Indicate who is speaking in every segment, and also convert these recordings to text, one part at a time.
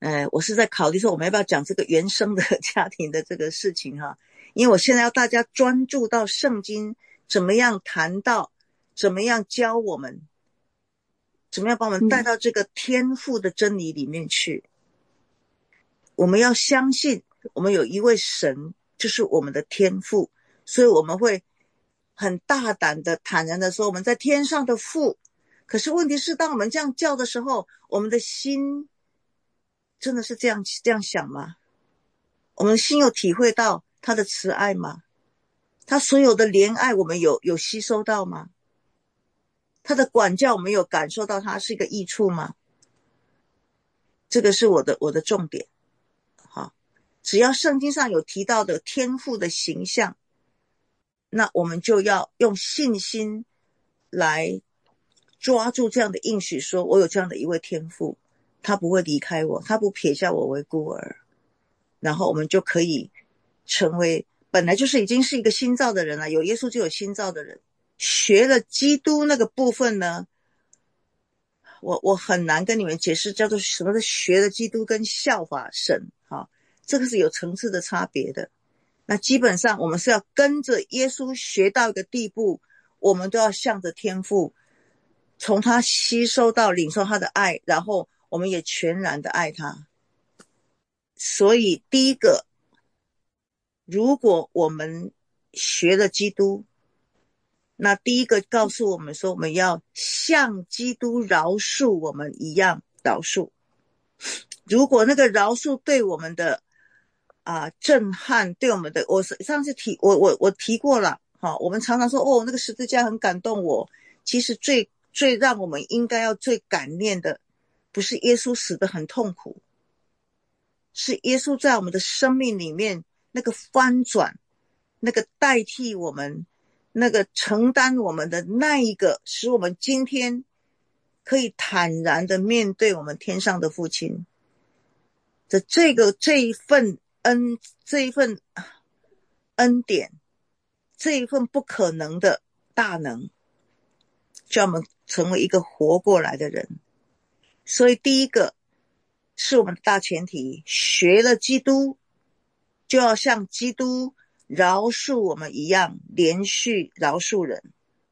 Speaker 1: 我是在考虑说我们要不要讲这个原生的家庭的这个事情哈，因为我现在要大家专注到圣经怎么样谈到，怎么样教我们，怎么样把我们带到这个天父的真理里面去。我们要相信我们有一位神，就是我们的天父，所以我们会很大胆的坦然的说我们在天上的父。可是问题是当我们这样叫的时候，我们的心真的是这样想吗？我们心有体会到他的慈爱吗？他所有的怜爱我们有吸收到吗？他的管教我们有感受到他是一个益处吗？这个是我的重点。好，只要圣经上有提到的天父的形象，那我们就要用信心来抓住这样的应许，说我有这样的一位天父，他不会离开我，他不撇下我为孤儿。然后我们就可以成为本来就是已经是一个新造的人了，有耶稣就有新造的人。学了基督那个部分呢，我很难跟你们解释叫做什么是学了基督跟效法神啊，这个是有层次的差别的。那基本上我们是要跟着耶稣学到一个地步，我们都要向着天父，从他吸收到领受他的爱，然后我们也全然的爱他。所以第一个，如果我们学了基督，那第一个告诉我们说我们要像基督饶恕我们一样饶恕。如果那个饶恕对我们的震撼，对我们的，我上次我提过了，我们常常说那个十字架很感动我，其实最让我们应该要最感念的，不是耶稣死得很痛苦，是耶稣在我们的生命里面那个翻转，那个代替我们，那个承担我们的那一个，使我们今天可以坦然的面对我们天上的父亲的这一份恩典，这一份不可能的大能，叫我们成为一个活过来的人。所以第一个是我们的大前提，学了基督就要像基督饶恕我们一样连续饶恕人。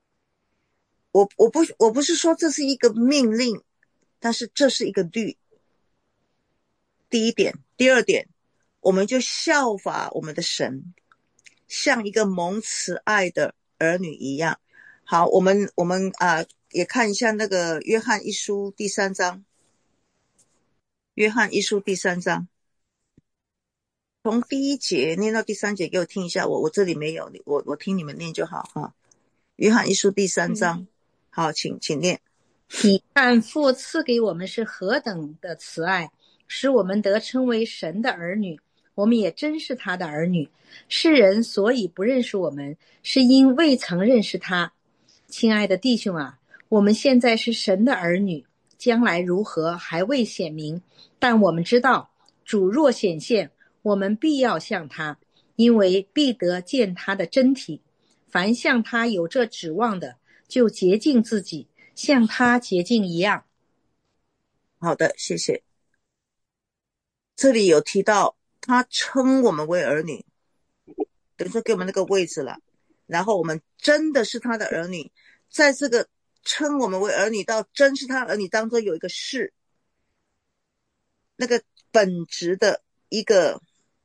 Speaker 1: 我不是说这是一个命令，但是这是一个律。第一点。第二点，我们就效法我们的神，像一个蒙慈爱的儿女一样。好，我们也看一下那个约翰一书第3章。约翰一书第3章，从第1节念到第3节，给我听一下。我这里没有，我听你们念就好哈。约翰一书第3章，好，请念。
Speaker 2: 你看父赐给我们是何等的慈爱，使我们得称为神的儿女，我们也真是他的儿女。世人所以不认识我们，是因未曾认识他。亲爱的弟兄啊，我们现在是神的儿女，将来如何还未显明，但我们知道主若显现，我们必要像他，因为必得见他的真体。凡像他有这指望的，就洁净自己，像他洁净一样。
Speaker 1: 好的，谢谢。这里有提到他称我们为儿女，等于说给我们那个位置了，然后我们真的是他的儿女。在这个称我们为儿女到真是他儿女当中有一个是，那个本质的一个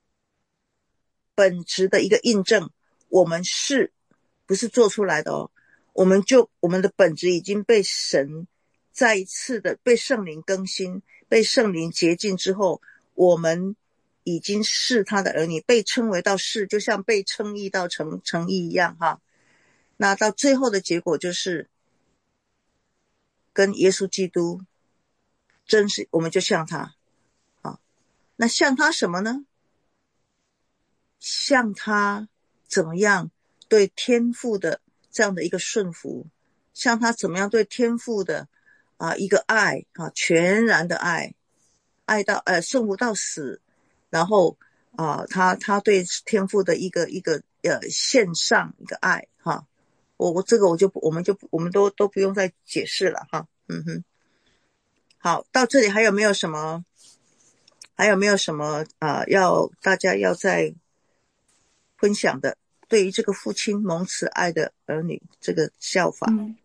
Speaker 1: 印证，我们是不是做出来的哦？我们的本质已经被神再一次的被圣灵更新，被圣灵洁净之后，我们已经是他的儿女，被称为到是，就像被称义到成义一样哈。那到最后的结果就是跟耶稣基督真是，我们就像他啊。那像他什么呢？像他怎么样对天父的这样的一个顺服，像他怎么样对天父的一个爱全然的爱到顺服到死，然后他对天父的一个献上一个爱哈。我这个我们都不用再解释了哈。好，到这里还有没有什么还有没有什么要大家要再分享的？对于这个父亲蒙慈爱的儿女这个效法。
Speaker 3: 嗯，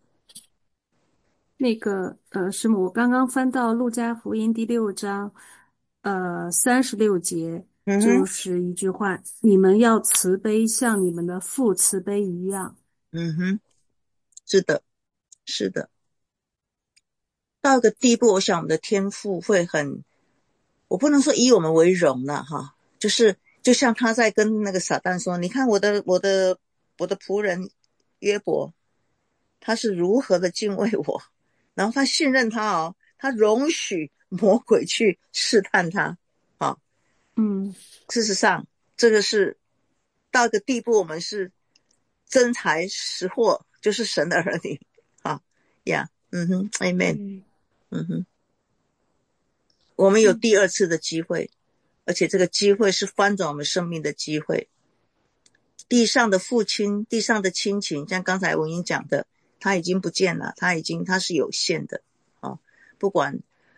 Speaker 3: 师母，我刚刚翻到路加福音第6章，36节，
Speaker 1: 嗯哼，
Speaker 3: 就是一句话：你们要慈悲，像你们的父慈悲一样。
Speaker 1: 嗯哼，是的，是的。到个地步，我想我们的天父会很，我不能说以我们为荣了哈，就是就像他在跟那个撒旦说，你看我的仆人约伯，他是如何的敬畏我，然后他信任他哦，他容许魔鬼去试探他，啊，
Speaker 3: 嗯
Speaker 1: 事实上这个是到一个地步，我们是真材实货，就是神的儿女，啊呀，嗯哼，Amen，
Speaker 3: 嗯
Speaker 1: 嗯哼。我们有
Speaker 3: 嗯
Speaker 1: 第二次的机会，而且这个机会是翻转我们生命的机会。地上的父亲，地上的亲情，像刚才文英讲的，他已经不见了，他是有限的啊，不管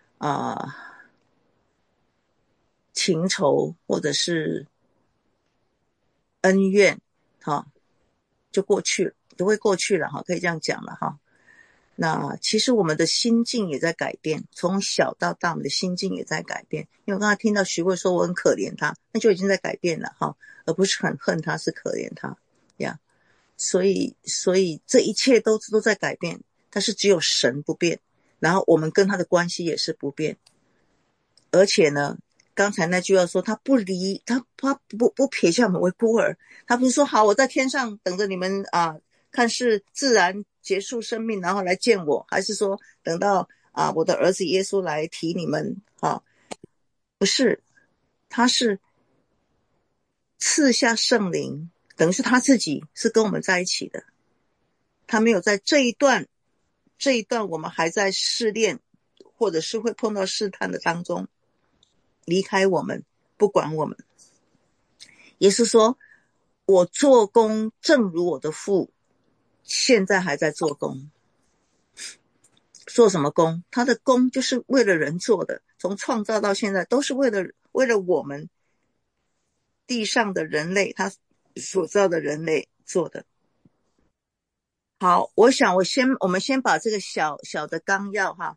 Speaker 1: 情仇或者是恩怨，哈，就过去了，都会过去了哈，可以这样讲了哈。那其实我们的心境也在改变，从小到大，我们的心境也在改变。因为我刚才听到徐慧说我很可怜他，那就已经在改变了哈，而不是很恨他，是可怜他呀。所以这一切都在改变，但是只有神不变，然后我们跟他的关系也是不变。而且呢，刚才那句话说他不撇下我们为孤儿，他不是说好我在天上等着你们看是自然结束生命然后来见我，还是说等到我的儿子耶稣来提你们不是，他是赐下圣灵，等于是他自己是跟我们在一起的，他没有在这一段我们还在试炼或者是会碰到试探的当中离开我们，不管我们。耶稣说我做工正如我的父现在还在做工。做什么工？他的工就是为了人做的，从创造到现在都是为了我们地上的人类，他所造的人类做的。好，我想我们先把这个小小的纲要哈，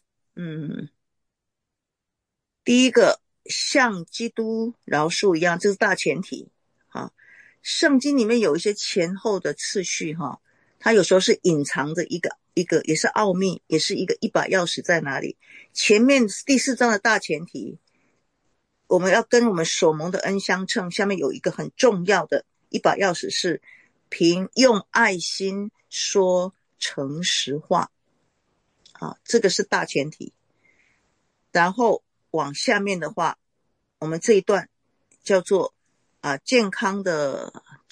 Speaker 1: 第一个像基督饶恕一样，这是大前提啊。圣经里面有一些前后的次序哈，它有时候是隐藏着一个也是奥秘，也是一把钥匙在哪里。前面第4章的大前提，我们要跟我们所蒙的恩相称，下面有一个很重要的一把钥匙是凭用爱心说诚实话这个是大前提。然后往下面的话，我们这一段叫做健康的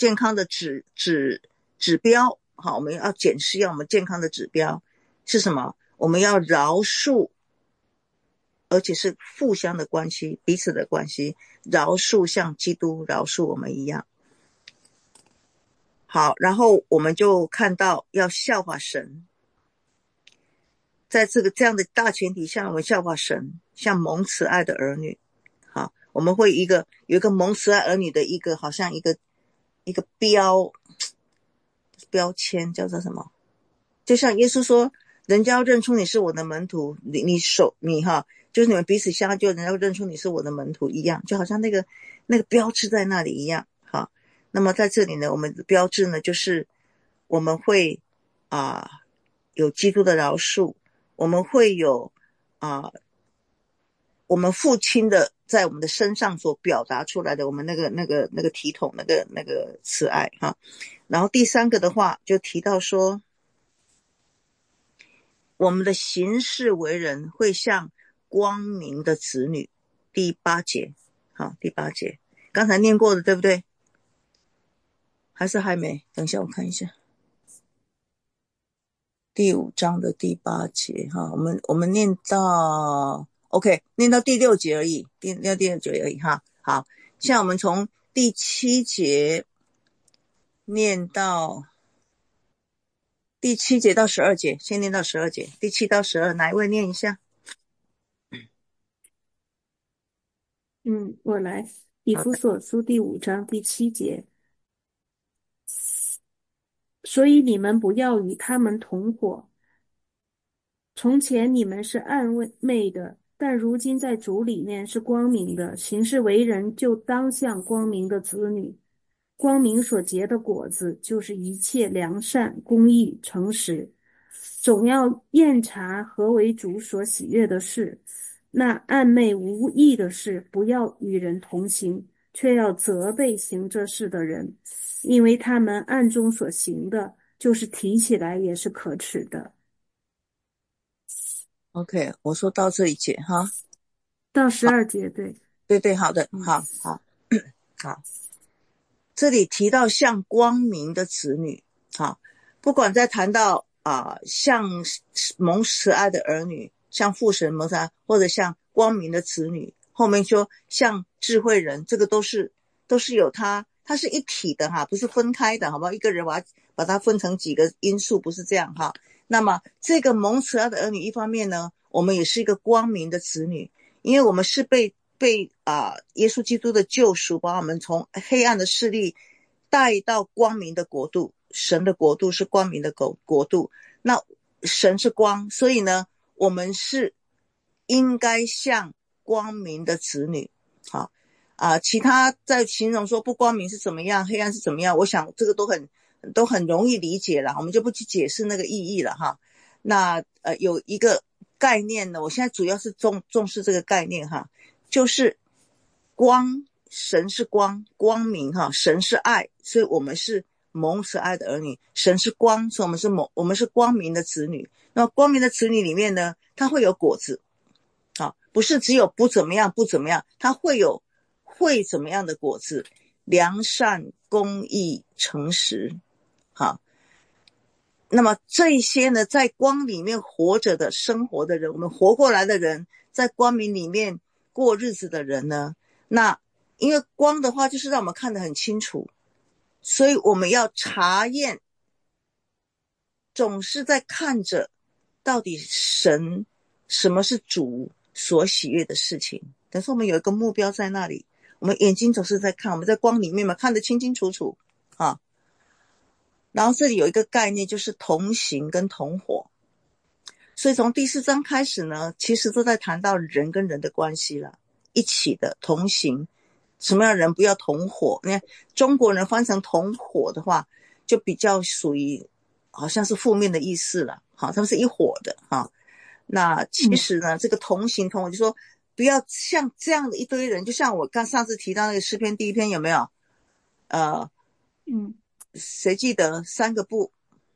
Speaker 1: 指标，好，我们要检视一下我们健康的指标是什么？我们要饶恕，而且是互相的关系，彼此的关系，饶恕像基督饶恕我们一样。好，然后我们就看到要效法神，在这样的大前提下，我们效法神，像蒙慈爱的儿女。好，我们会有一个蒙慈爱儿女的一个好像一个标签，叫做什么？就像耶稣说，人家要认出你是我的门徒，就是你们彼此相爱，就人家要认出你是我的门徒一样，就好像那个标志在那里一样。好，那么在这里呢，我们的标志呢，就是我们会有基督的饶恕，我们会有我们父亲的在我们的身上所表达出来的我们那个体统那个慈爱哈。然后第3个的话就提到说，我们的行事为人会像光明的子女。第8节，好，第8节刚才念过的对不对？还是还没？等一下我看一下。第5章的第8节哈，我们念到 OK， 念到第6节而已，念到第6节而已哈。好，现在我们从第7节念到第7节到12节，先念到12节，第7到12，哪一位念一下？
Speaker 3: 我来。以弗所书第5章第7节，所以你们不要与他们同伙。从前你们是暗昧的，但如今在主里面是光明的。行事为人就当像光明的子女。光明所结的果子，就是一切良善、公义、诚实。总要验察何为主所喜悦的事。那暗昧无益的事，不要与人同行，却要责备行这事的人，因为他们暗中所行的，就是提起来也是可耻的。
Speaker 1: OK， 我说到这一节哈，
Speaker 3: 到12节，对。
Speaker 1: 对，好的，好。这里提到像光明的子女，不管在谈到像蒙慈爱的儿女，像父神蒙慈爱，或者像光明的子女，后面说像智慧人，这个都是有它是一体的不是分开的，好不好？一个人把它分成几个因素，不是这样哈。那么这个蒙慈爱的儿女，一方面呢，我们也是一个光明的子女，因为我们是被耶稣基督的救赎，把我们从黑暗的势力带到光明的国度。神的国度是光明的国度，那神是光，所以呢，我们是应该像光明的子女。好其他在形容说不光明是怎么样，黑暗是怎么样，我想这个都很容易理解了，我们就不去解释那个意义了哈。那有一个概念呢，我现在主要是重视这个概念哈，就是光，神是光，光明神是爱，所以我们是蒙慈爱的儿女。神是光，所以我们是光明的子女。那光明的子女里面呢，它会有果子不是只有不怎么样，它会怎么样的果子？良善、公义、诚实。那么这些呢，在光里面活着的生活的人，我们活过来的人，在光明里面过日子的人呢，那因为光的话就是让我们看得很清楚，所以我们要查验，总是在看着到底神什么是主所喜悦的事情。但是我们有一个目标在那里，我们眼睛总是在看，我们在光里面嘛，看得清清楚楚然后这里有一个概念，就是同行跟同伙。所以从第4章开始呢，其实都在谈到人跟人的关系了，一起的同行。什么样的人不要同伙？你看中国人翻成同伙的话，就比较属于好像是负面的意思了他们是一伙的那其实呢这个同行同伙就说不要像这样的一堆人，就像我上次提到那个诗篇第1篇有没有谁记得3个不？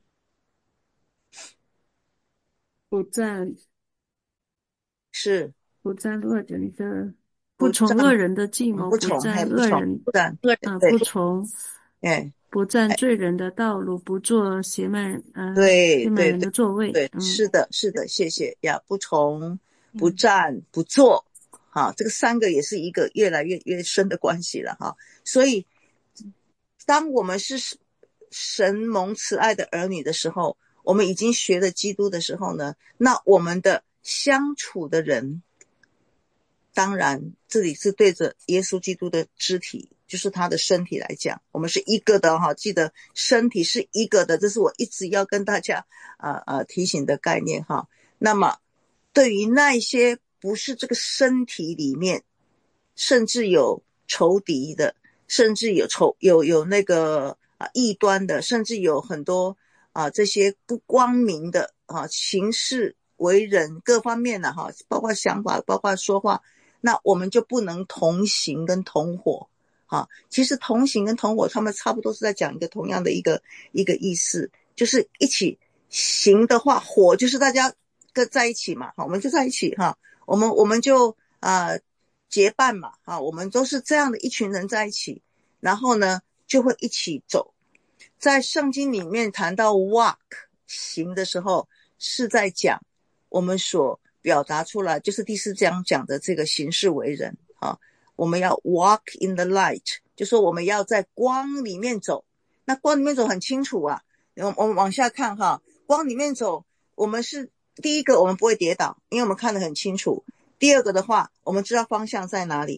Speaker 3: 不占
Speaker 1: 是
Speaker 3: 不占恶人的，不从恶人的计谋，不占恶人，不从不占罪人的道路，不做邪慢人的座位。
Speaker 1: 对，是的，谢谢呀。不从，不占，不做这个3个也是一个越来越深的关系了所以当我们是神蒙慈爱的儿女的时候，我们已经学了基督的时候呢，那我们的相处的人，当然这里是对着耶稣基督的肢体，就是他的身体来讲，我们是一个的记得身体是一个的，这是我一直要跟大家提醒的概念那么对于那些不是这个身体里面，甚至有仇敌的，甚至有那个异端的，甚至有很多这些不光明的行事为人各方面的包括想法，包括说话，那我们就不能同行跟同伙其实同行跟同伙他们差不多是在讲一个同样的一个意思，就是一起行的话，伙就是大家跟在一起嘛我们就在一起我们就结伴嘛我们都是这样的一群人在一起，然后呢就会一起走。在圣经里面谈到 walk 行的时候，是在讲我们所表达出来，就是第4章讲的这个行事为人我们要 walk in the light， 就说我们要在光里面走。那光里面走很清楚我们往下看光里面走，我们是第一个，我们不会跌倒，因为我们看得很清楚。第二个的话，我们知道方向在哪里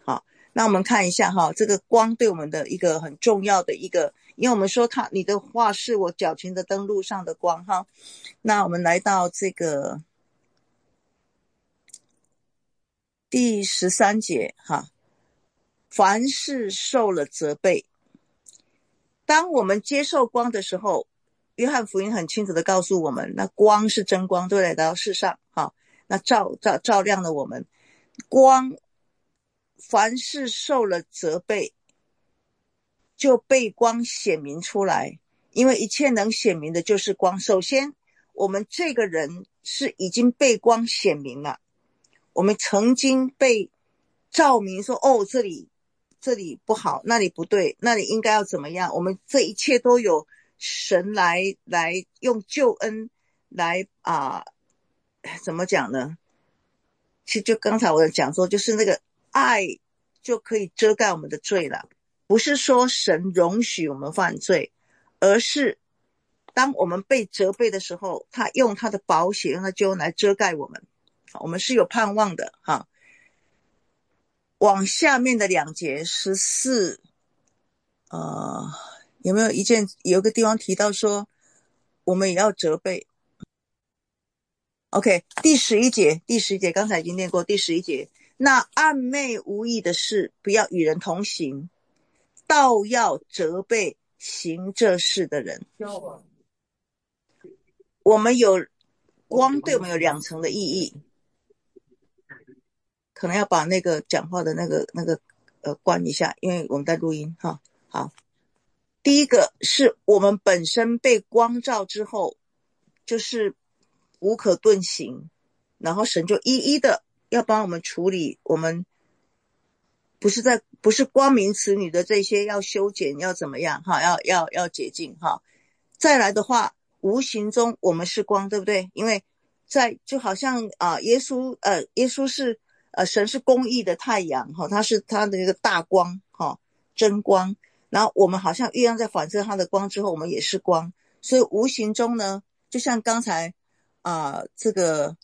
Speaker 1: 好，那我们看一下哈，这个光对我们的一个很重要的一个，因为我们说你的话是我脚前的灯，路上的光哈。那我们来到这个第13节哈，凡是受了责备，当我们接受光的时候，约翰福音很清楚的告诉我们，那光是真光，对，来到世上哈，那照亮了我们。光凡是受了责备，就被光显明出来，因为一切能显明的就是光。首先我们这个人是已经被光显明了，我们曾经被照明说，哦，这里不好，那里不对，那里应该要怎么样，我们这一切都有神来用救恩来怎么讲呢，其实就刚才我讲说，就是那个爱就可以遮盖我们的罪了。不是说神容许我们犯罪，而是当我们被责备的时候，他用他的宝血，用他救恩来遮盖我们，我们是有盼望的哈。往下面的2节14，有没有有个地方提到说我们也要责备？ OK， 第11节刚才已经念过。第11节，那暗昧无益的事，不要与人同行，倒要责备行这事的人。我们有光，对我们有2层的意义，可能要把那个讲话的那个关一下，因为我们在录音哈。好，第一个是我们本身被光照之后，就是无可遁形，然后神就一一的要帮我们处理，我们不是光明子女的这些要修剪，要怎么样哈，要洁净哈。再来的话，无形中我们是光，对不对？因为就好像耶稣是神是公义的太阳哈，他是他的一个大光哈，真光。然后我们好像月亮在反射他的光之后，我们也是光，所以无形中呢，就像刚才这个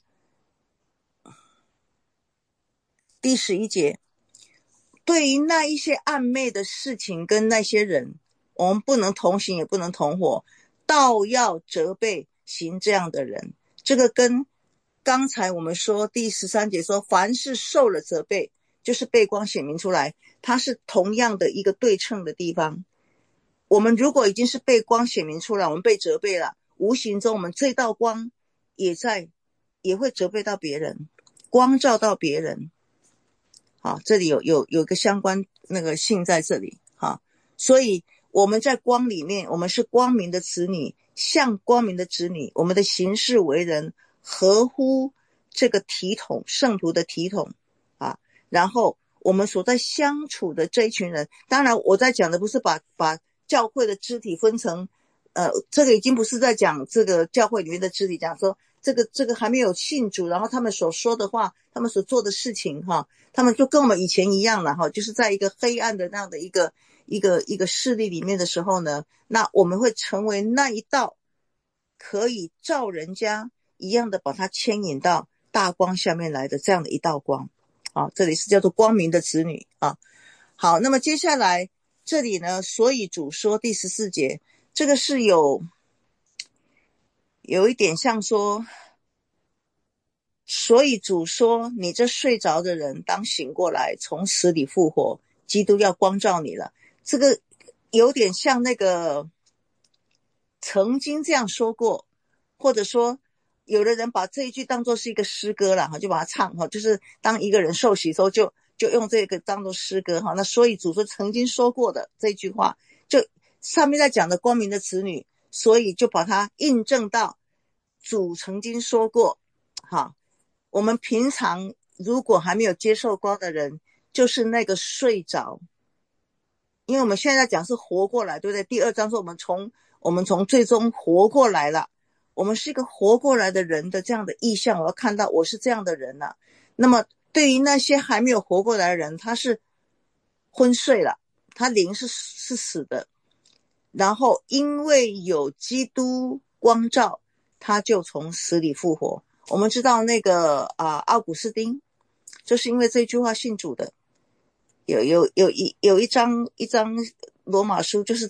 Speaker 1: 第11节，对于那一些暗昧的事情跟那些人，我们不能同行也不能同伙，倒要责备行这样的人。这个跟刚才我们说第13节说凡是受了责备，就是被光显明出来，它是同样的一个对称的地方。我们如果已经是被光显明出来，我们被责备了，无形中我们这道光也会责备到别人，光照到别人。好，这里有个相关那个性在这里哈，所以我们在光里面，我们是光明的子女，像光明的子女，我们的行事为人合乎这个体统，圣徒的体统啊。然后我们所在相处的这一群人，当然我在讲的不是把教会的肢体分成这个已经不是在讲这个教会里面的肢体，讲说这个还没有信主，然后他们所说的话，他们所做的事情哈，他们就跟我们以前一样了哈，就是在一个黑暗的那样的一个势力里面的时候呢，那我们会成为那一道可以照人家一样的把它牵引到大光下面来的这样的一道光啊，这里是叫做光明的子女啊。好，那么接下来这里呢，所以主说第14节，这个是有一点像说，所以主说你这睡着的人当醒过来，从死里复活，基督要光照你了。这个有点像那个曾经这样说过，或者说有的人把这一句当作是一个诗歌了，就把它唱，就是当一个人受洗的时候就用这个当作诗歌。那所以主说曾经说过的这句话，就上面在讲的光明的子女，所以就把它印证到主曾经说过。我们平常如果还没有接受光的人，就是那个睡着，因为我们现在讲是活过来，对不对？第2章说我们从最终活过来了，我们是一个活过来的人的这样的意象，我要看到我是这样的人了。那么对于那些还没有活过来的人，他是昏睡了，他灵是死的，然后因为有基督光照，他就从死里复活。我们知道那个奥古斯丁就是因为这句话信主的， 有一张罗马书，就是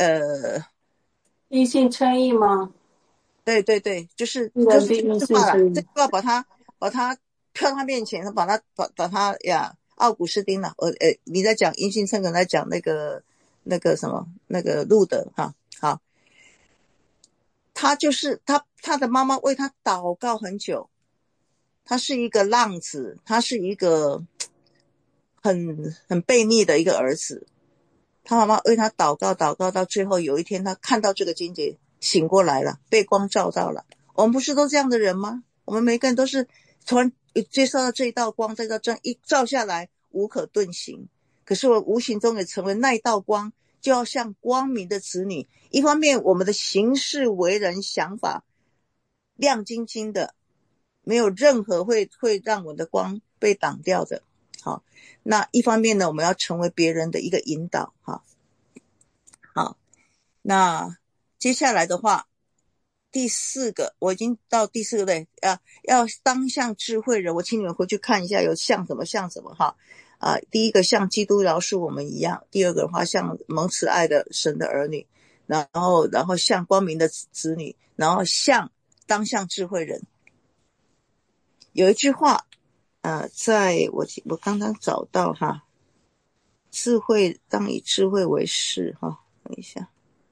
Speaker 3: 因信称义吗？
Speaker 1: 对对对，就是
Speaker 3: 一人必因
Speaker 1: 这句话啦，
Speaker 3: 信称义。
Speaker 1: 这句话把它飘他面前，把他呀，奥古斯丁啦，你在讲因信称义，在讲那个什么那个路德哈，好，他就是他的妈妈为他祷告很久，他是一个浪子，他是一个很悖逆的一个儿子，他妈妈为他祷告到最后有一天，他看到这个经节醒过来了，被光照到了。我们不是都这样的人吗？我们每个人都是突然接受到这一道光，这道灯一照下来，无可遁形。可是我无形中也成为那一道光，就要像光明的子女。一方面，我们的行事为人想法亮晶晶的，没有任何会让我的光被挡掉的。好，那一方面呢，我们要成为别人的一个引导。好，那接下来的话，第四个，我已经到第四个对，要当像智慧人，我请你们回去看一下，有像什么哈。第一个像基督饶恕我们一样，第二个的话像蒙慈爱的神的儿女，然后像光明的子女，然后当像智慧人。有一句话，在我刚刚找到哈，智慧当以智慧为事哈，等一下。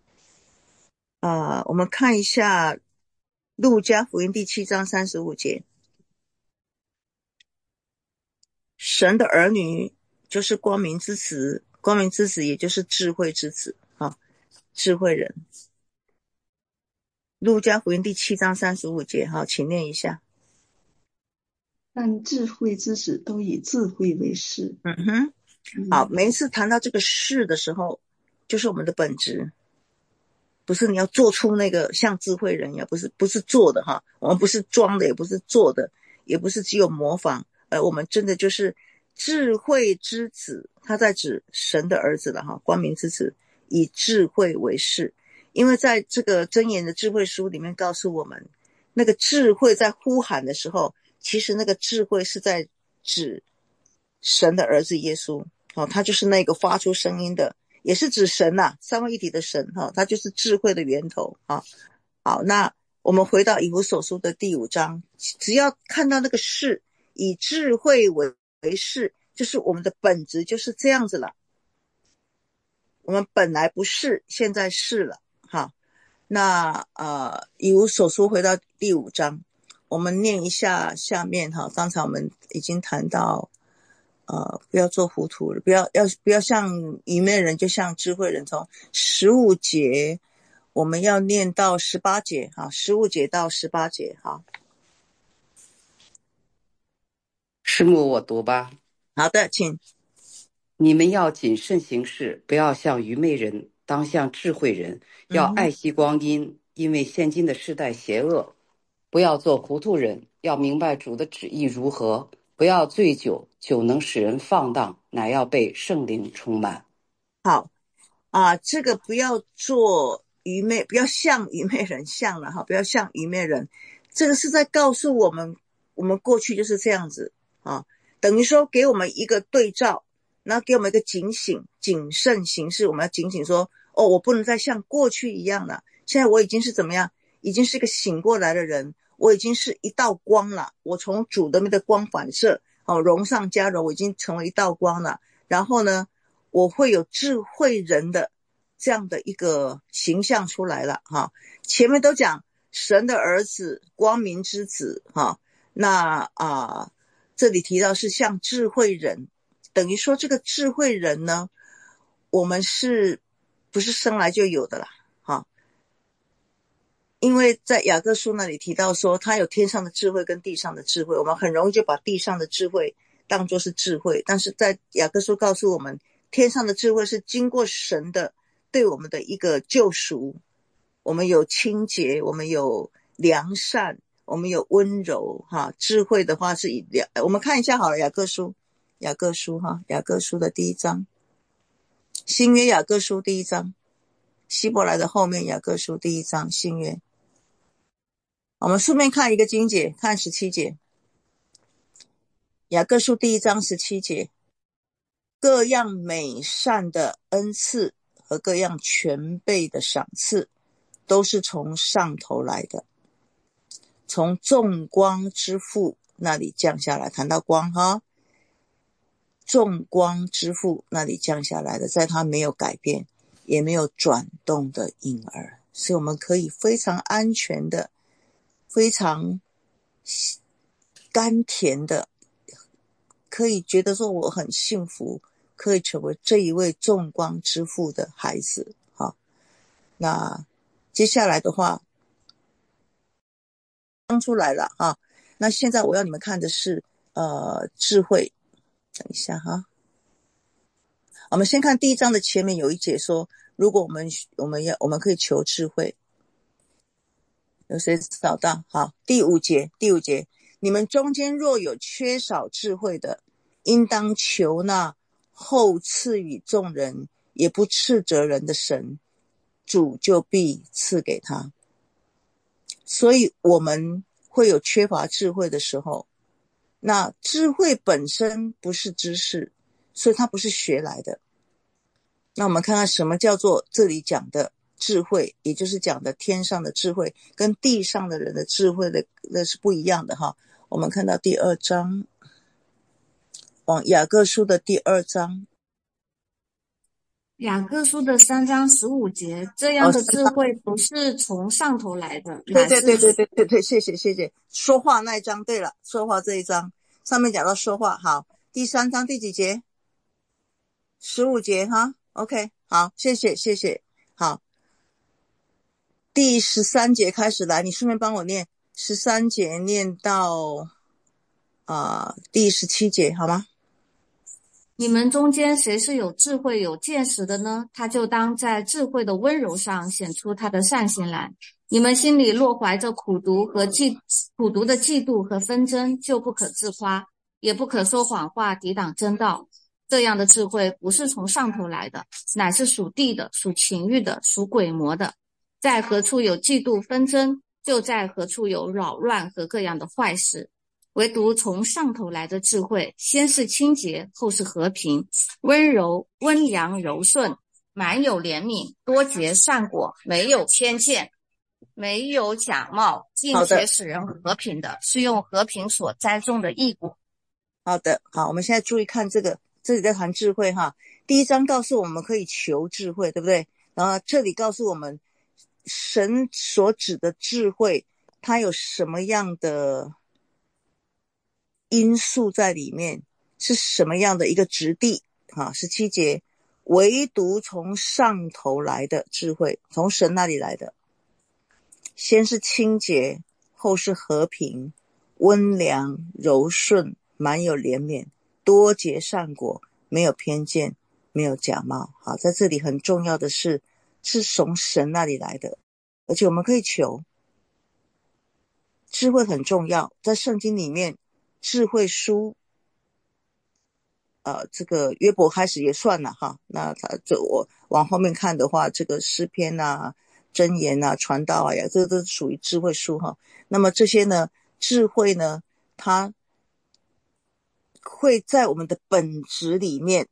Speaker 1: 我们看一下路加福音第7章35节，神的儿女就是光明之子，光明之子也就是智慧之子啊，智慧人。路加福音第7章35节，好，请念一下。
Speaker 4: 但智慧之子都以智慧为事。
Speaker 1: 好，每一次谈到这个事的时候，就是我们的本质，不是你要做出那个像智慧人一样，不是做的哈，我们不是装的，也不是做的，也不是只有模仿，我们真的就是智慧之子，他在指神的儿子了哈，光明之子，以智慧为事。因为在这个箴言的智慧书里面告诉我们，那个智慧在呼喊的时候，其实那个智慧是在指神的儿子耶稣，他就是那个发出声音的，也是指神三位一体的神，他就是智慧的源头。好，那我们回到以弗所书的第5章，只要看到那个事，以智慧为事，就是我们的本质就是这样子了。我们本来不是，现在是了。好，那以弗所书回到第5章，我们念一下下面哈。刚才我们已经谈到，不要做糊涂了，不要像愚昧人，就像智慧人。从15节我们要念到18节哈，15节到18节哈。
Speaker 5: 师母，我读吧。
Speaker 1: 好的，请。
Speaker 5: 你们要谨慎行事，不要像愚昧人，当像智慧人，要爱惜光阴，因为现今的世代邪恶。不要做糊涂人，要明白主的旨意如何。不要醉酒，酒能使人放荡，乃要被圣灵充满。
Speaker 1: 好这个不要做愚昧，不要像愚昧人，像了哈，不要像愚昧人。这个是在告诉我们，我们过去就是这样子等于说给我们一个对照，然后给我们一个警醒，谨慎行事。我们要警醒说，我不能再像过去一样了。现在我已经是怎么样？已经是一个醒过来的人，我已经是一道光了。我从主的那个光反射，荣上加荣，我已经成为一道光了。然后呢，我会有智慧人的这样的一个形象出来了前面都讲神的儿子，光明之子那这里提到是像智慧人，等于说这个智慧人呢，我们是不是生来就有的啦因为在雅各书那里提到说，他有天上的智慧跟地上的智慧，我们很容易就把地上的智慧当作是智慧，但是在雅各书告诉我们，天上的智慧是经过神的对我们的一个救赎，我们有清洁，我们有良善，我们有温柔智慧的话是我们看一下好了，雅各书雅各书的第1章，新约雅各书第1章，希伯来的后面雅各书第1章，新约。我们顺便看一个经节，看17节，雅各书第1章17节， 各样美善的恩赐和各样全备的赏赐，都是从上头来的，从众光之父那里降下来。谈到光哈，众光之父那里降下来的，在他没有改变也没有转动的婴儿，所以我们可以非常安全的，非常甘甜的，可以觉得说我很幸福，可以成为这一位众光之父的孩子。好，那接下来的话生出来了啊。那现在我要你们看的是智慧。等一下哈，我们先看第一章的前面有一节说，如果我们可以求智慧。有谁找到？好，第五节，你们中间若有缺少智慧的，应当求那后赐予众人也不斥责人的神，主就必赐给他。所以我们会有缺乏智慧的时候，那智慧本身不是知识，所以它不是学来的。那我们看看什么叫做这里讲的智慧，也就是讲的天上的智慧跟地上的人的智慧的那是不一样的哈。我们看到第二章，往雅各书的第2章，
Speaker 3: 雅各书的3章15节，这样的智慧不是从上头来的，
Speaker 1: 对，谢谢。说话那一章，对了，说话这一章上面讲到说话。好，第3章第几节？15节哈。OK， 好，谢谢。好，第13节开始，来，你顺便帮我念13节念到第17节好吗？
Speaker 3: 你们中间谁是有智慧有见识的呢？他就当在智慧的温柔上显出他的善行来。你们心里若怀着苦毒的嫉妒和纷争，就不可自夸，也不可说谎话抵挡真道。这样的智慧不是从上头来的，乃是属地的，属情欲的，属鬼魔的。在何处有嫉妒纷争，就在何处有扰乱和各样的坏事。唯独从上头来的智慧，先是清洁，后是和平，温柔、温良、柔顺，满有怜悯，多结善果，没有偏见，没有假冒，并且使人和平的，是用和平所栽种的义果。
Speaker 1: 好的，好，我们现在注意看这里在谈智慧哈。第一章告诉我们可以求智慧，对不对？然后这里告诉我们神所指的智慧，它有什么样的因素在里面，是什么样的一个质地17节，唯独从上头来的智慧，从神那里来的，先是清洁，后是和平，温良柔顺，满有怜悯，多结善果，没有偏见，没有假冒。好，在这里很重要的是从神那里来的，而且我们可以求。智慧很重要，在圣经里面智慧书这个约伯开始也算了哈。那我往后面看的话，这个诗篇啊、箴言啊、传道啊，这都属于智慧书哈。那么这些呢，智慧呢，它会在我们的本质里面，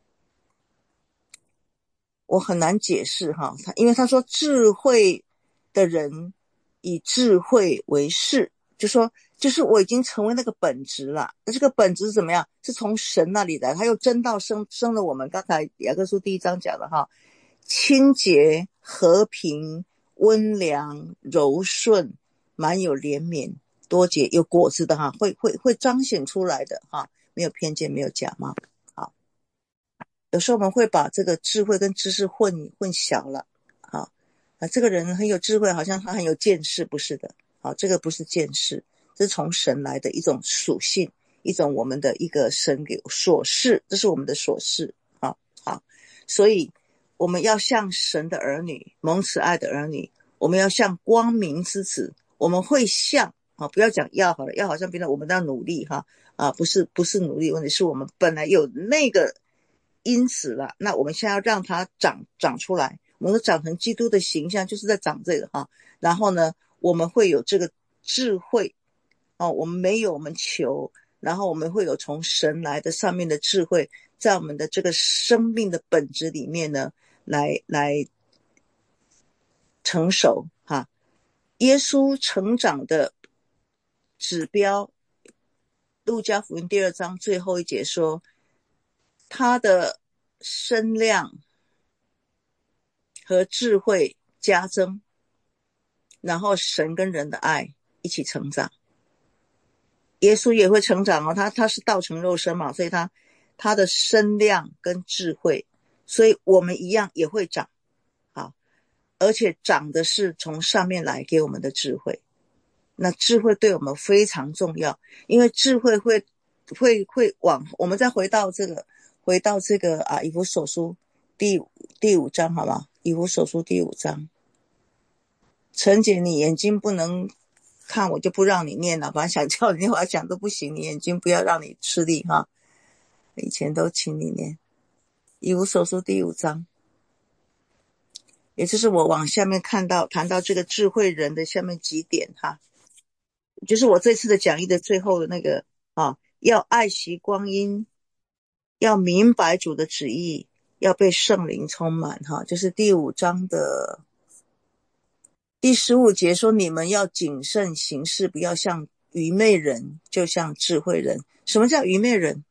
Speaker 1: 我很难解释哈。因为他说智慧的人以智慧为事，就是我已经成为那个本质了。那这个本质是怎么样？是从神那里来，他又真道生了我们。刚才雅各书第1章讲的哈，清洁、和平、温良、柔顺，满有怜悯，多结有果子的哈，会彰显出来的哈，没有偏见，没有假冒。好，有时候我们会把这个智慧跟知识混淆了。好，这个人很有智慧，好像他很有见识，不是的。好，这个不是见识，这是从神来的一种属性，一种我们的一个神给所示，这是我们的所示。好，所以我们要像神的儿女，蒙慈爱的儿女，我们要像光明之子，我们会像不要讲要好了，要好像变成我们要努力哈不是努力问题，是我们本来有那个因子了，那我们现在要让它长出来，我们长成基督的形象，就是在长这个哈。然后呢，我们会有这个智慧我们没有，我们求， 然后我们会有从神来的上面的智慧，在我们的这个生命的本质里面呢，来成熟哈。耶稣成长的指标，路加福音2章最后一节说，他的身量和智慧加增，然后神跟人的爱一起成长。耶稣也会成长哦，他是道成肉身嘛，所以他的身量跟智慧，所以我们一样也会长，好，而且长的是从上面来给我们的智慧。那智慧对我们非常重要，因为智慧会往我们再回到这个以弗所书第5章好吗？以弗所书第5章。陈姐，你眼睛不能看，我就不让你念了，反正想叫你念我要讲都不行，你眼睛不要让你吃力哈。以前都请你念以弗所书第5章，也就是我往下面谈到这个智慧人的下面几点哈，就是我这次的讲义的最后的那个要爱惜光阴，要明白主的旨意，要被圣灵充满哈，就是第5章的第15节说，你们要谨慎行事，不要像愚昧人，就像智慧人。什么叫愚昧人？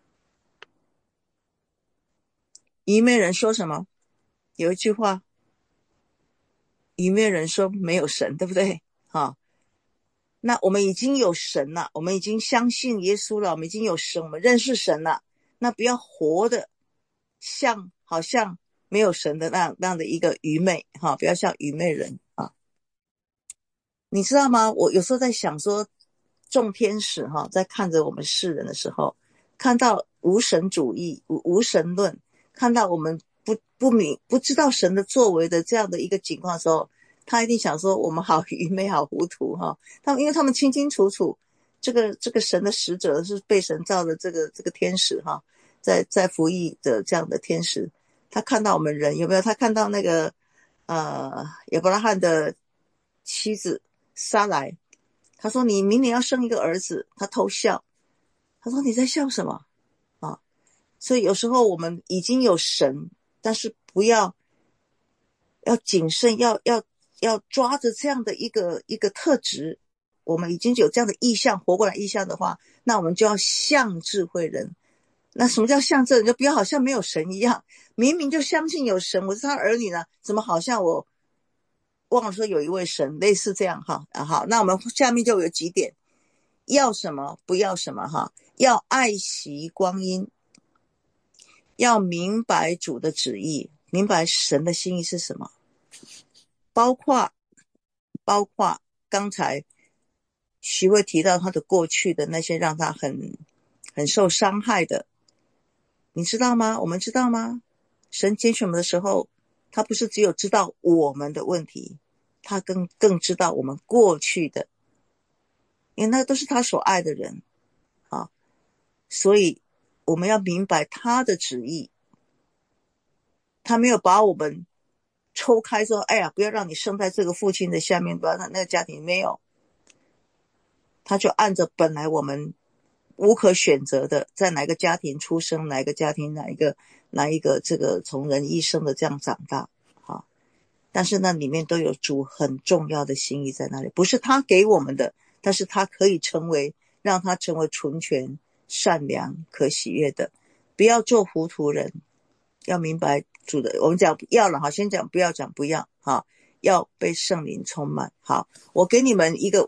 Speaker 1: 愚昧人说什么？有一句话，愚昧人说没有神，对不对？那我们已经有神了，我们已经相信耶稣了，我们已经有神，我们认识神了，那不要活的好像没有神的那样的一个愚昧不要像愚昧人你知道吗？我有时候在想说，众天使在看着我们世人的时候，看到无神主义、无神论，看到我们不知道神的作为的这样的一个情况的时候，他一定想说我们好愚昧好糊涂因为他们清清楚楚这个神的使者是被神造的这个天使在服役的这样的天使，他看到我们人有没有？他看到那个亚伯拉罕的妻子撒来，他说你明年要生一个儿子，他偷笑，他说你在笑什么所以有时候我们已经有神，但是不要谨慎，要抓着这样的一个特质，我们已经有这样的意象，活过来意象的话，那我们就要像智慧人。那什么叫像智慧人？就不要好像没有神一样，明明就相信有神，我是他儿女呢，怎么好像我忘了说有一位神，类似这样好，那我们下面就有几点，要什么不要什么要爱惜光阴，要明白主的旨意，明白神的心意是什么，包括刚才徐慧提到他的过去的那些让他很受伤害的，你知道吗？我们知道吗？神拣选我们的时候，他不是只有知道我们的问题，他更知道我们过去的，因为那都是他所爱的人所以我们要明白他的旨意，他没有把我们抽开说，哎呀，不要让你生在这个父亲的下面，不要让那个家庭，没有，他就按着本来我们无可选择的，在哪个家庭出生，哪一个家庭，哪一个这个从人一生的这样长大但是那里面都有主很重要的心意在那里，不是他给我们的，但是他可以让他成为纯全、善良、可喜悦的，不要做糊涂人，要明白主的。我们讲要了先讲不要讲不要要被圣灵充满。好，我给你们一个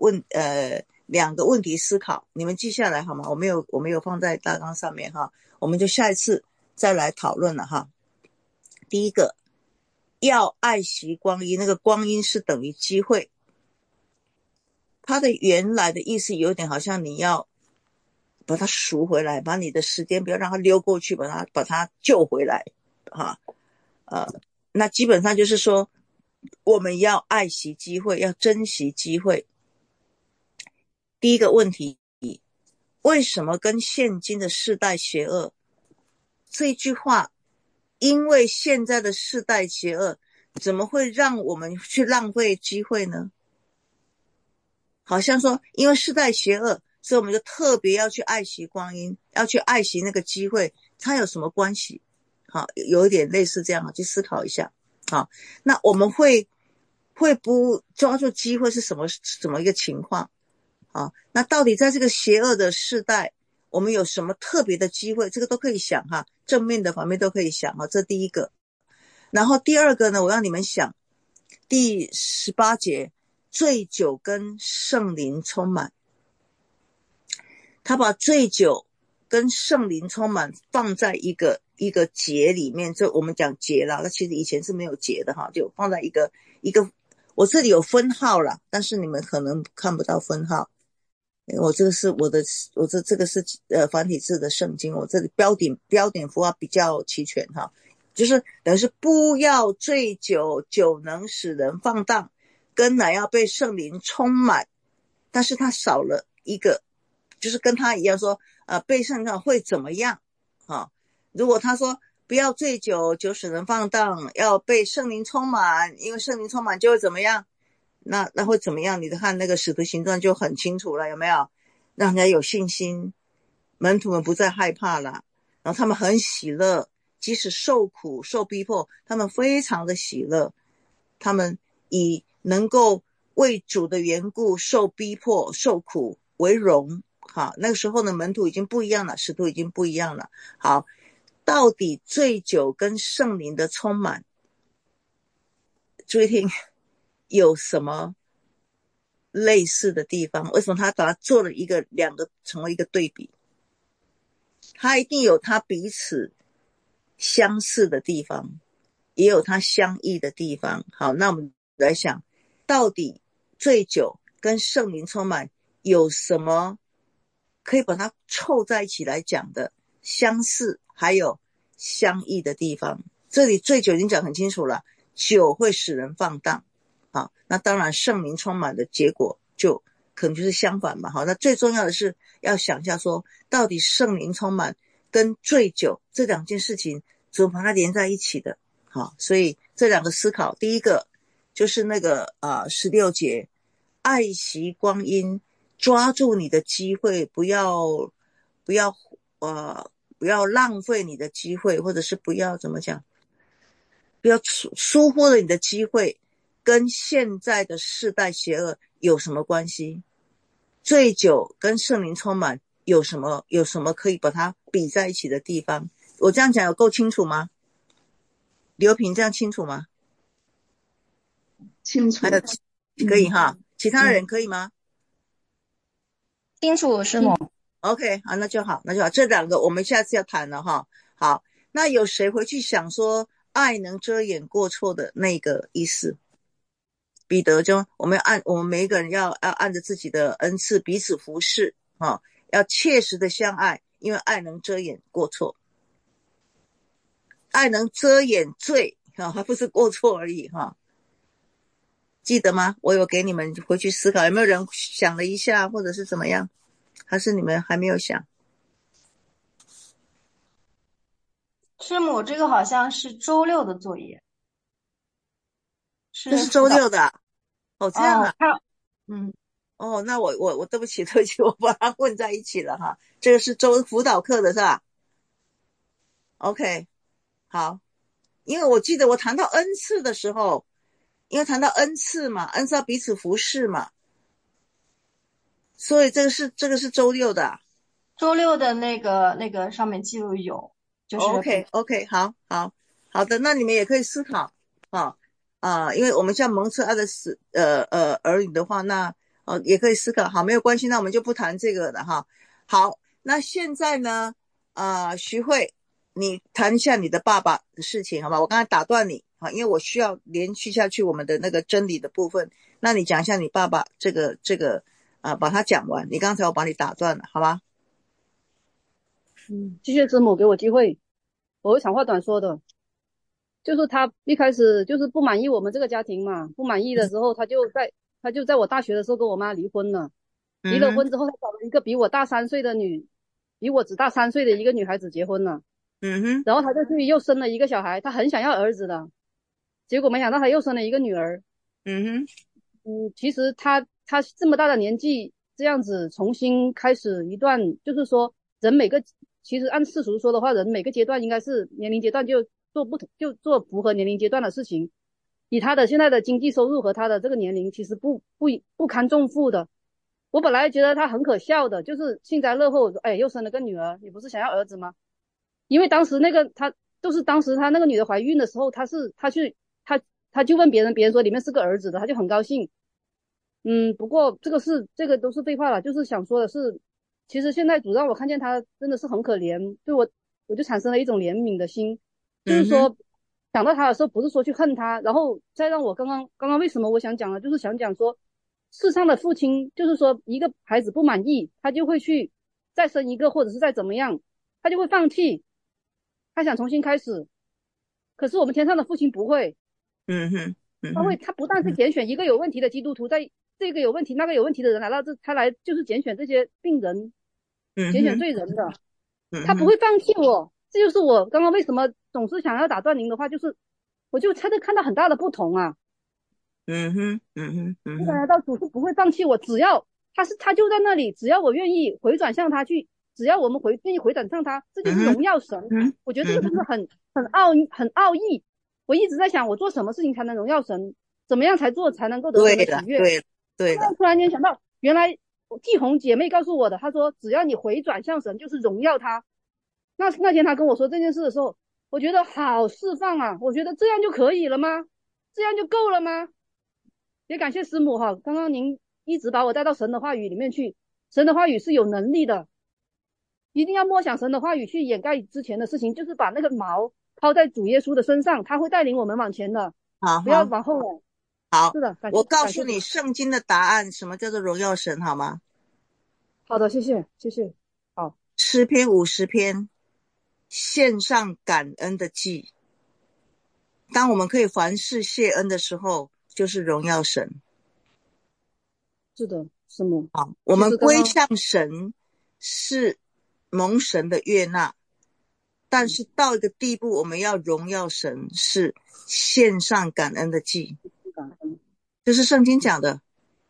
Speaker 1: 2个问题思考，你们记下来好吗？我没有放在大纲上面我们就下一次再来讨论了第一个，要爱惜光阴，那个光阴是等于机会，它的原来的意思有点好像你要把它赎回来，把你的时间不要让它溜过去，把它救回来那基本上就是说我们要爱惜机会，要珍惜机会。第一个问题，为什么跟现今的世代邪恶这句话，因为现在的世代邪恶，怎么会让我们去浪费机会呢？好像说因为世代邪恶， 所以我们就特别要去爱惜光阴，要去爱惜那个机会，它有什么关系？好，有一点类似这样，去思考一下。好，那我们会不抓住机会是什么一个情况？好，那到底在这个邪恶的世代，我们有什么特别的机会？这个都可以想哈，正面的反面都可以想哈，这第一个。然后第二个呢，我让你们想第18节，醉酒跟圣灵充满。他把醉酒跟圣灵充满放在一个节里面，就我们讲节啦，那其实以前是没有节的哈，就放在一个，我这里有分号啦，但是你们可能看不到分号。我这个是这个是繁体字的圣经，我这里标点符号比较齐全哈，就是等于是不要醉酒，酒能使人放荡，跟乃要被圣灵充满，但是他少了一个，就是跟他一样说被圣灵会怎么样啊？如果他说不要醉酒，酒使人放荡，要被圣灵充满，因为圣灵充满就会怎么样？那会怎么样？你看那个使徒行传就很清楚了，有没有？让人家有信心，门徒们不再害怕了，然后他们很喜乐，即使受苦受逼迫，他们非常的喜乐，他们以能够为主的缘故受逼迫受苦为荣。好，那个时候呢，门徒已经不一样了，使徒已经不一样了。好，到底醉酒跟圣灵的充满，注意听，有什么类似的地方？为什么他把它做了两个成为一个对比？他一定有他彼此相似的地方，也有他相异的地方。好，那我们来想，到底醉酒跟圣灵充满有什么可以把它凑在一起来讲的相似还有相异的地方？这里醉酒已经讲很清楚了，酒会使人放荡。好，那当然圣灵充满的结果就可能就是相反嘛。好，那最重要的是要想一下说，到底圣灵充满跟醉酒这两件事情怎么把它连在一起的？好，所以这两个思考，第一个就是那个16节，爱惜光阴，抓住你的机会，不要浪费你的机会，或者是不要怎么讲，不要疏忽了你的机会，跟现在的世代邪恶有什么关系？醉酒跟圣灵充满有什么可以把它比在一起的地方？我这样讲有够清楚吗？刘平这样清楚吗？
Speaker 4: 清楚。
Speaker 1: 还有可以哈，其他人可以吗？
Speaker 6: 清楚，师母。
Speaker 1: OK， 好，那就好。这两个我们下次要谈了哈。好，那有谁回去想说爱能遮掩过错的那个意思？彼得就我们每一个人要按着自己的恩赐彼此服侍啊，要切实的相爱，因为爱能遮掩过错，爱能遮掩罪啊，还不是过错而已哈。记得吗？我有给你们回去思考，有没有人想了一下，或者是怎么样？还是你们还没有想？
Speaker 6: 师母，这个好像是周六的作业。
Speaker 1: 这是周六的哦，这样啊。
Speaker 6: 哦，
Speaker 1: 那我对不起，我把它混在一起了哈。这个是周辅导课的是吧 ？OK， 好，因为我记得我谈到恩赐的时候，因为谈到恩赐嘛，恩赐要彼此服侍嘛，所以这个是周六的。
Speaker 6: 周六的那个上面记录有，就是
Speaker 1: OK， 好的，那你们也可以思考因为我们像蒙赐爱的儿女的话，那也可以思考。好，没有关系，那我们就不谈这个了哈。好，那现在呢徐慧，你谈一下你的爸爸的事情好吧？我刚才打断你因为我需要连续下去我们的那个真理的部分。那你讲一下你爸爸这个把它讲完。你刚才我把你打断了，好吧？
Speaker 7: 谢谢师母给我机会，我会长话短说的。就是他一开始就是不满意我们这个家庭嘛，不满意的时候他就在我大学的时候跟我妈离婚了。离了婚之后，他找了一个比我大3岁的比我只大3岁的一个女孩子结婚了。然后他就去又生了一个小孩，他很想要儿子的，结果没想到他又生了一个女儿。其实他这么大的年纪， 这样子重新开始一段，就是说其实按世俗说的话，人每个阶段应该是年龄阶段就做符合年龄阶段的事情。以他的现在的经济收入和他的这个年龄，其实不堪重负的。我本来觉得他很可笑的，就是幸灾乐祸，哎，又生了个女儿，你不是想要儿子吗？因为当时当时他那个女的怀孕的时候，他就问别人说里面是个儿子的，他就很高兴。不过这个都是废话了，就是想说的是，其实现在主让我看见他真的是很可怜，我就产生了一种怜悯的心，就是说想到他的时候，不是说去恨他，然后再让我刚刚为什么我想讲呢？就是想讲说，世上的父亲，就是说一个孩子不满意，他就会去再生一个，或者是再怎么样，他就会放弃，他想重新开始。可是我们天上的父亲不会，他不但是拣选一个有问题的基督徒，在这个有问题那个有问题的人来到他来就是拣选这些病人，拣选罪人的，他不会放弃我。这就是我刚刚为什么总是想要打断您的话，就是我就看到很大的不同啊。来到主是不会放弃我，只要他就在那里，只要我愿意回转向他去，只要我们愿意回转向他，这就是荣耀神。我觉得这个真的很奥义。我一直在想，我做什么事情才能荣耀神？怎么样才做才能够得神的喜悦？对的。突然间想到，原来季红姐妹告诉我的，她说只要你回转向神，就是荣耀他。那天她跟我说这件事的时候，我觉得好释放啊！我觉得这样就可以了吗？这样就够了吗？也感谢师母哈，刚刚您一直把我带到神的话语里面去，神的话语是有能力的，一定要默想神的话语去掩盖之前的事情，就是把那个锚抛在主耶稣的身上，他会带领我们往前的，不要往后了。
Speaker 1: 好，
Speaker 7: 是的，
Speaker 1: 我告诉你圣经的答案，什么叫做荣耀神，好吗？
Speaker 7: 好的，谢谢。好，
Speaker 1: 诗篇50篇，献上感恩的祭。当我们可以凡事谢恩的时候，就是荣耀神。
Speaker 7: 是的，师母。
Speaker 1: 好，我们归向神是蒙神的悦纳，但是到一个地步，我们要荣耀神，是献上感恩的祭。这是圣经讲的。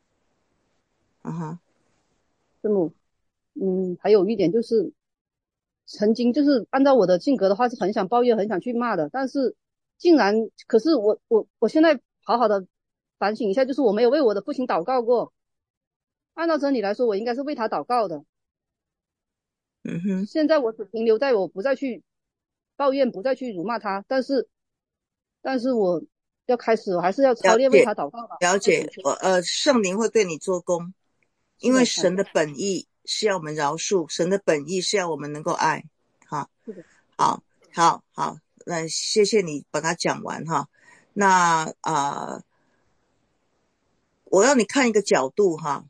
Speaker 7: 师母，还有一点就是，曾经就是按照我的性格的话，是很想抱怨，很想去骂的，但是可是我现在好好的反省一下，就是我没有为我的父亲祷告过。按照真理来说，我应该是为他祷告的。现在我只停留在我不再去抱怨，不再去辱骂他，但是我要开始，我还是要操练为他祷告吧。
Speaker 1: 了解，圣灵会对你做工，因为神的本意是要我们饶恕，神的本意是要我们能够爱。好，那谢谢你把它讲完哈。那我要你看一个角度哈，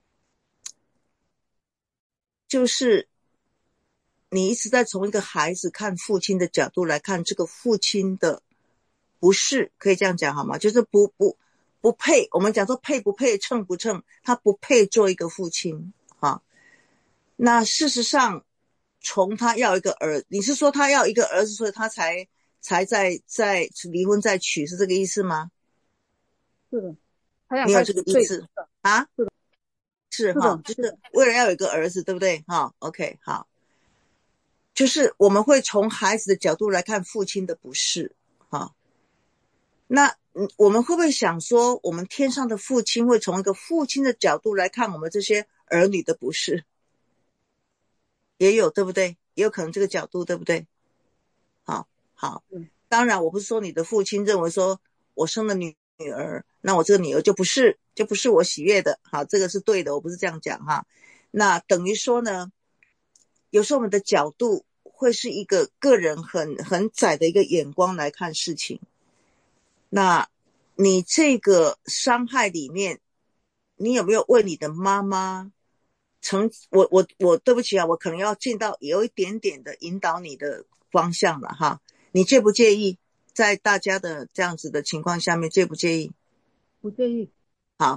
Speaker 1: 就是你一直在从一个孩子看父亲的角度来看这个父亲的不是，可以这样讲好吗？就是不配，我们讲说配不配，称不称，他不配做一个父亲啊。那事实上，从他要一个你是说他要一个儿子，所以他才在离婚再娶，是这个意思吗？
Speaker 7: 是的，
Speaker 1: 你有这个意思啊？是哈，就是为了要有一个儿子，对不对？OK， 好，就是我们会从孩子的角度来看父亲的不是哈。那我们会不会想说，我们天上的父亲会从一个父亲的角度来看我们这些儿女的不是？也有，对不对？也有可能这个角度，对不对？好，当然我不是说你的父亲认为说我生了女儿，那我这个女儿就不是我喜悦的，好，这个是对的，我不是这样讲哈。那等于说呢，有时候我们的角度会是一个个人很窄的一个眼光来看事情。那你这个伤害里面，你有没有为你的妈妈我对不起啊，我可能要进到有一点点的引导你的方向了哈。你介不介意在大家的这样子的情况下面，介不介意？
Speaker 7: 不介意。
Speaker 1: 好，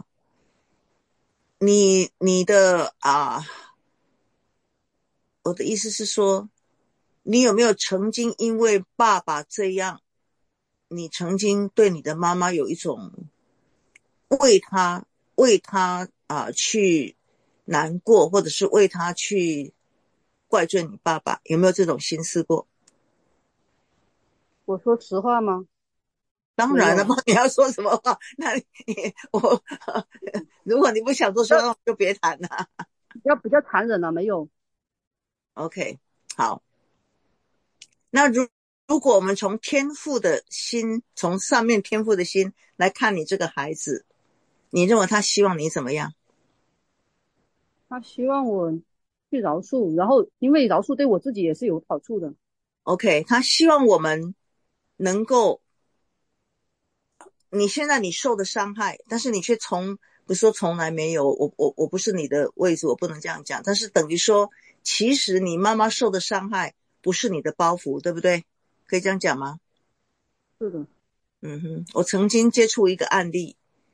Speaker 1: 你的我的意思是说，你有没有曾经因为爸爸这样，你曾经对你的妈妈有一种为他去难过，或者是为他去怪罪你爸爸，有没有这种心思过？
Speaker 7: 我说实话吗？
Speaker 1: 当然了，
Speaker 7: 没有。
Speaker 1: 你要说什么话？那如果你不想多说，那我就别谈了。
Speaker 7: 比较残忍了，没有。
Speaker 1: OK， 好。那如果我们从天父的心，从上面天父的心来看你这个孩子，你认为他希望你怎么样？
Speaker 7: 他希望我去饶恕，然后因为饶恕对我自己也是有好处的。
Speaker 1: OK， 他希望我们能够，你现在你受的伤害，但是你却不是说从来没有，我不是你的位置，我不能这样讲，但是等于说，其实你妈妈受的伤害不是你的包袱，对不对？可以这样讲吗？
Speaker 7: 是的。
Speaker 1: 我曾经接触一个案例，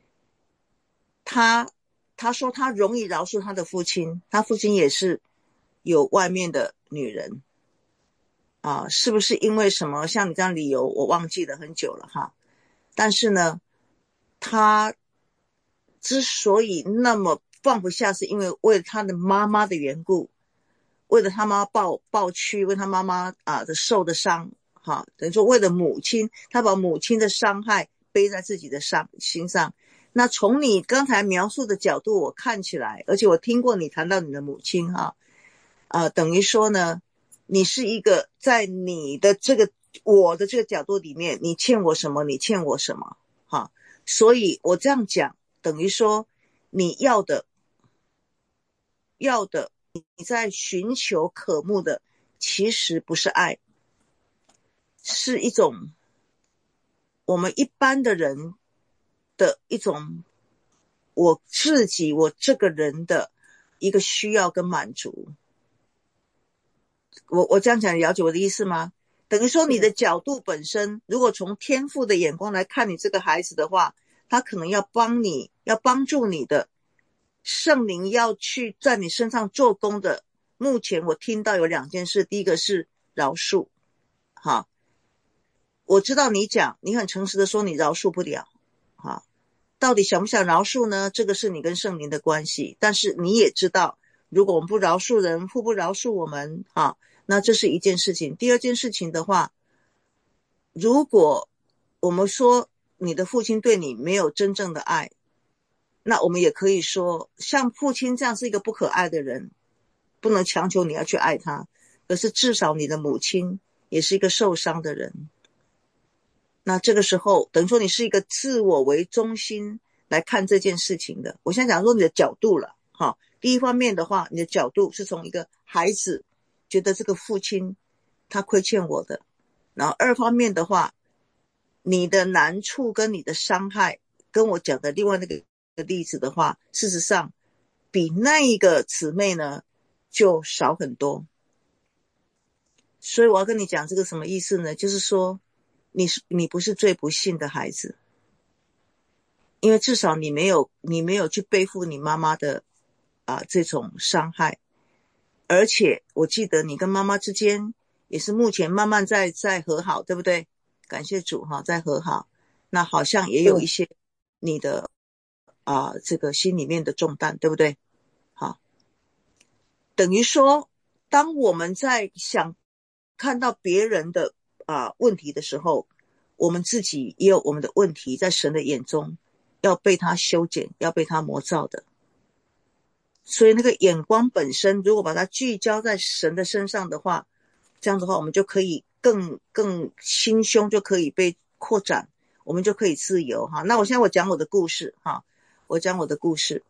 Speaker 1: 他说他容易饶恕他的父亲，他父亲也是有外面的女人啊，是不是因为什么像你这样理由我忘记了很久了哈。但是呢，他之所以那么放不下，是因为为了他的妈妈的缘故，为了他妈抱屈，为他妈妈的受的伤哈，等于说为了母亲，他把母亲的伤害背在自己的心上。那从你刚才描述的角度我看起来，而且我听过你谈到你的母亲哈，等于说呢，你是一个在你的我的这个角度里面，你欠我什么，你欠我什么哈。所以我这样讲，等于说你要的你在寻求渴慕的其实不是爱，是一种我们一般的人的一种我这个人的一个需要跟满足。我这样讲，你了解我的意思吗？等于说你的角度本身，如果从天父的眼光来看你这个孩子的话，他可能要帮助你的圣灵要去在你身上做工的。目前我听到有2件事，第一个是饶恕。好，我知道你很诚实的说你饶恕不了。好，到底想不想饶恕呢？这个是你跟圣灵的关系，但是你也知道，如果我们不饶恕人，父不饶恕我们，那这是一件事情。第二件事情的话，如果我们说你的父亲对你没有真正的爱，那我们也可以说像父亲这样是一个不可爱的人，不能强求你要去爱他，可是至少你的母亲也是一个受伤的人。那这个时候等于说你是一个自我为中心来看这件事情的。我现在讲说你的角度了第一方面的话，你的角度是从一个孩子觉得这个父亲他亏欠我的，然后二方面的话，你的难处跟你的伤害跟我讲的另外那个例子的话，事实上比那一个姊妹呢就少很多。所以我要跟你讲这个什么意思呢？就是说你不是最不幸的孩子，因为至少你没有去背负你妈妈的这种伤害。而且我记得你跟妈妈之间也是目前慢慢在和好，对不对？感谢主在和好。那好像也有一些你的这个心里面的重担，对不对？好，等于说当我们在想看到别人的问题的时候，我们自己也有我们的问题，在神的眼中要被他修剪，要被他磨造的。所以那个眼光本身如果把它聚焦在神的身上的话，这样的话我们就可以更心胸就可以被扩展，我们就可以自由那我现在讲我的故事我讲我的故事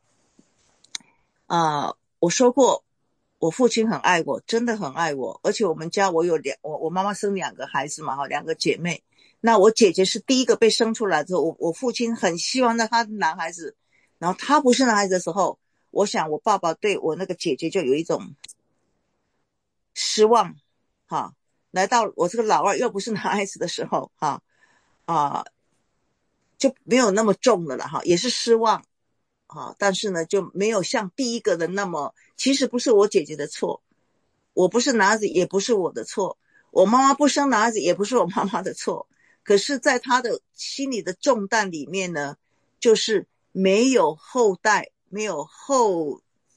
Speaker 1: 我说过我父亲很爱我，真的很爱我，而且我们家我妈妈生2个孩子嘛2个姐妹。那我姐姐是第一个被生出来之后，我父亲很希望让他男孩子，然后他不是男孩子的时候，我想我爸爸对我那个姐姐就有一种失望来到我这个老二又不是男孩子的时候就没有那么重了也是失望但是呢就没有像第一个的那么，其实不是我姐姐的错，我不是男孩子也不是我的错，我妈妈不生男孩子也不是我妈妈的错，可是在她的心里的重担里面呢，就是没有后代，没有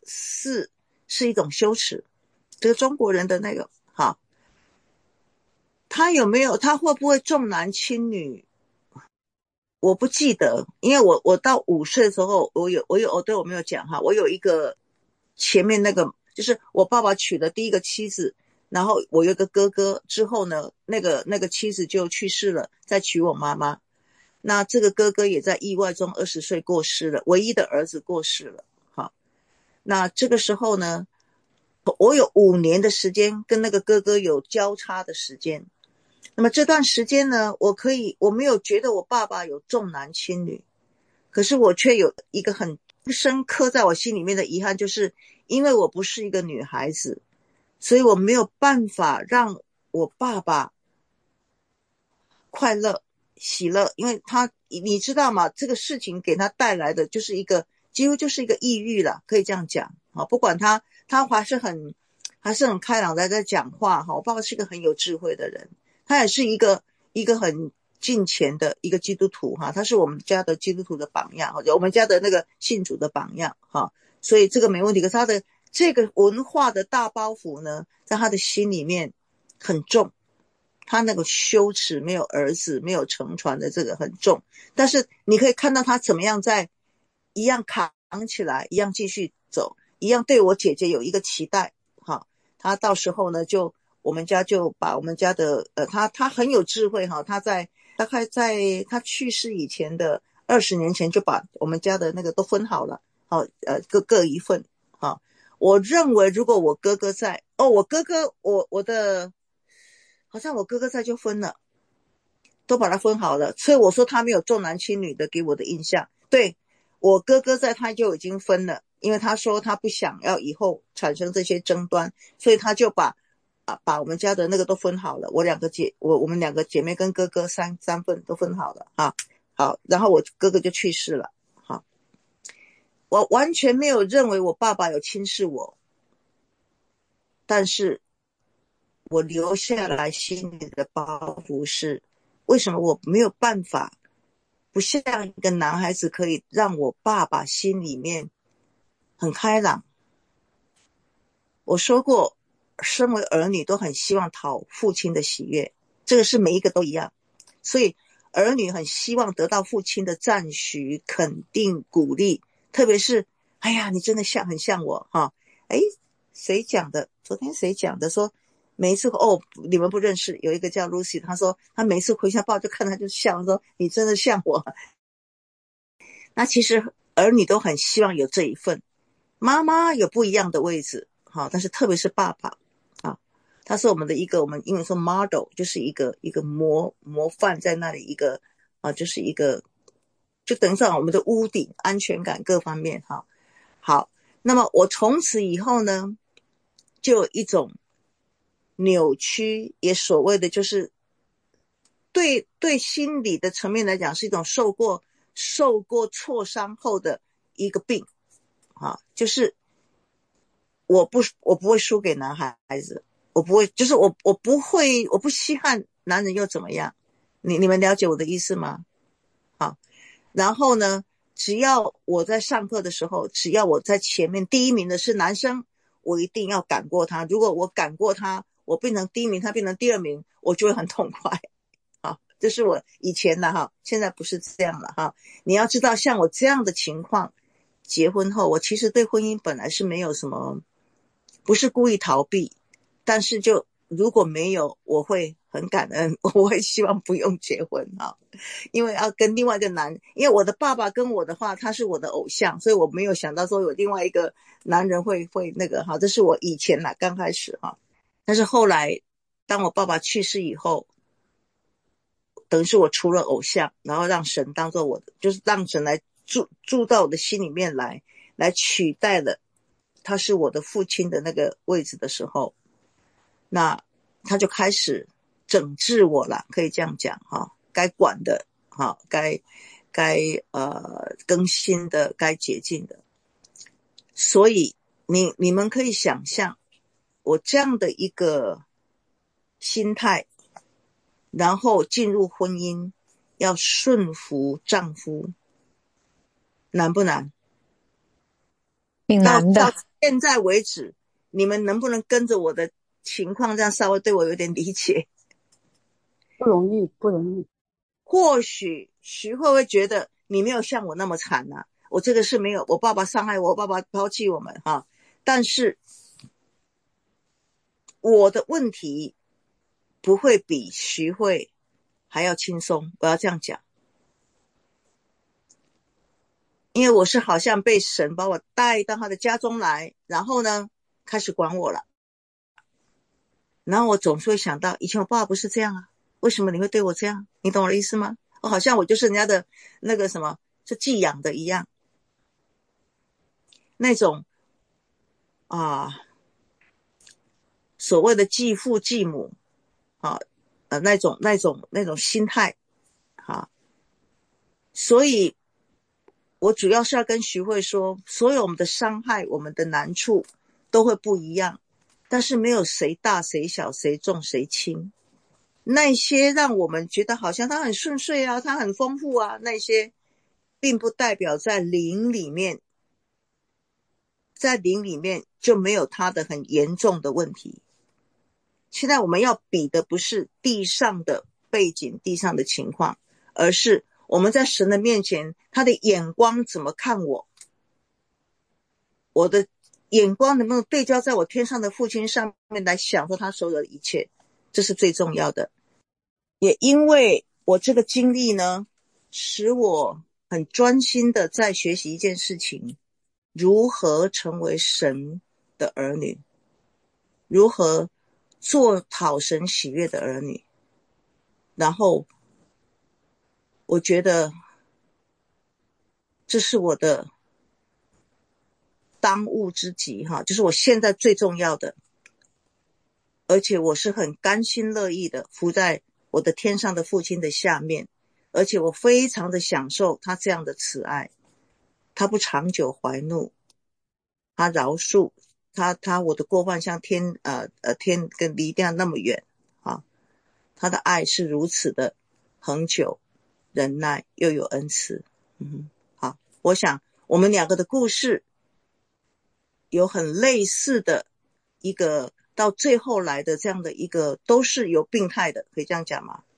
Speaker 1: 4是一种羞耻。这个中国人的那个好，他会不会重男轻女？我不记得，因为我到5岁的时候，对我没有讲哈，我有一个前面那个就是我爸爸娶的第一个妻子，然后我有一个哥哥，之后呢那个妻子就去世了，再娶我妈妈。那这个哥哥也在意外中20岁过世了，唯一的儿子过世了。好，那这个时候呢，我有5年的时间跟那个哥哥有交叉的时间。那么这段时间呢，我没有觉得我爸爸有重男轻女，可是我却有一个很深刻在我心里面的遗憾，就是因为我不是一个女孩子，所以我没有办法让我爸爸快乐喜乐，因为你知道吗，这个事情给他带来的就是几乎就是一个抑郁了，可以这样讲。不管他还是很开朗的在讲话。我爸爸是一个很有智慧的人，他也是一个很敬虔的一个基督徒他是我们家的基督徒的榜样，我们家的那个信主的榜样所以这个没问题。可是他的这个文化的大包袱呢，在他的心里面很重，他那个羞耻没有儿子没有承传的这个很重，但是你可以看到他怎么样在一样扛起来，一样继续走，一样对我姐姐有一个期待他到时候呢我们家就把我们家的他很有智慧他大概在他去世以前的20年前就把我们家的那个都分好了各一份我认为如果我哥哥在我哥哥好像我哥哥在就分了，都把它分好了，所以我说他没有重男轻女的给我的印象。对，我哥哥在他就已经分了，因为他说他不想要以后产生这些争端，所以他就把我们家的那个都分好了。我们2个姐妹跟哥哥三份都分好了好，然后我哥哥就去世了我完全没有认为我爸爸有轻视我，但是我留下来心里的包袱是，为什么我没有办法不像一个男孩子可以让我爸爸心里面很开朗。我说过，身为儿女都很希望讨父亲的喜悦，这个是每一个都一样，所以儿女很希望得到父亲的赞许、肯定、鼓励，特别是哎呀你真的很像我谁讲的？昨天谁讲的？说每一次你们不认识，有一个叫 Lucy， 她说她每一次回家抱就看她就笑，说你真的像我。那其实儿女都很希望有这一份，妈妈有不一样的位置但是特别是爸爸他是我们英文说 model， 就是一个模范在那里，就是一个就等于说我们的屋顶安全感各方面好，那么我从此以后呢就有一种扭曲，也所谓的就是对心理的层面来讲是一种受过挫伤后的一个病就是我不会输给男孩子，我不会，就是我不稀罕男人又怎么样？你们了解我的意思吗？然后呢，只要我在上课的时候，只要我在前面第一名的是男生，我一定要赶过他。如果我赶过他，我变成第一名，他变成第2名，我就会很痛快。这是我以前的现在不是这样了你要知道，像我这样的情况，结婚后我其实对婚姻本来是没有什么，不是故意逃避，但是就如果没有，我会很感恩，我会希望不用结婚因为要跟另外一个因为我的爸爸跟我的话，他是我的偶像，所以我没有想到说有另外一个男人会那个这是我以前刚开始但是后来当我爸爸去世以后，等于是我除了偶像，然后让神当做我的，就是让神来住到我的心里面来取代了他是我的父亲的那个位置的时候，那他就开始整治我了，可以这样讲该管的该更新的，该洁净的。所以你们可以想象我这样的一个心态，然后进入婚姻要顺服丈夫，难不难？
Speaker 2: 挺难
Speaker 1: 到
Speaker 2: 的。
Speaker 1: 现在为止，你们能不能跟着我的情况这样稍微对我有点理解？
Speaker 7: 不容易，不容易。
Speaker 1: 或许徐慧会觉得你没有像我那么惨啊，我这个是没有，我爸爸伤害我，我爸爸抛弃我们哈，但是我的问题不会比徐慧还要轻松，我要这样讲，因为我是好像被神把我带到他的家中来，然后呢开始管我了，然后我总是会想到以前我爸爸不是这样啊，为什么你会对我这样？你懂我的意思吗？好像我就是人家的那个什么是寄养的一样，那种所谓的继父继母那种心态所以我主要是要跟徐慧说，所有我们的伤害，我们的难处都会不一样，但是没有谁大谁小，谁重谁轻。那些让我们觉得好像他很顺遂啊，他很丰富啊，那些并不代表在灵里面就没有他的很严重的问题。现在我们要比的不是地上的背景，地上的情况，而是我们在神的面前，他的眼光怎么看我，我的眼光能不能对焦在我天上的父亲上面来享受他所有的一切，这是最重要的。也因为我这个经历呢，使我很专心的在学习一件事情，如何成为神的儿女，如何做讨神喜悦的儿女。然后我觉得这是我的当务之急就是我现在最重要的，而且我是很甘心乐意的服在我的天上的父亲的下面，而且我非常的享受他这样的慈爱，他不长久怀怒，他饶恕，他我的过犯像天跟离地那么远他的爱是如此的恒久忍耐又有恩慈。好，我想我们两个的故事有很类似的一个到最后来的这样的一个都是有病态的，可以这样讲吗？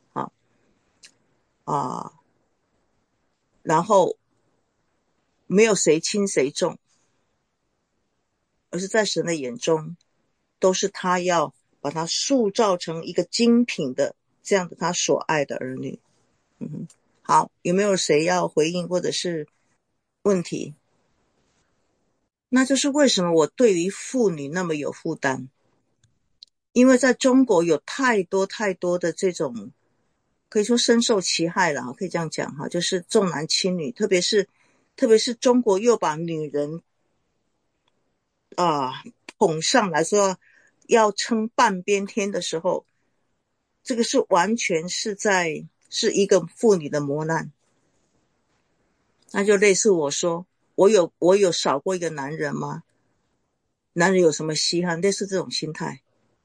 Speaker 1: 然后没有谁轻谁重，而是在神的眼中都是他要把他塑造成一个精品的这样的他所爱的儿女。好，有没有谁要回应或者是问题？那就是为什么我对于妇女那么有负担，因为在中国有太多太多的这种可以说深受其害了，可以这样讲就是重男轻女，特别是中国又把女人捧上来说要撑半边天的时候，这个是完全是一个妇女的磨难。那就类似我说我有少过一个男人吗？男人有什么稀罕？类似这种心态。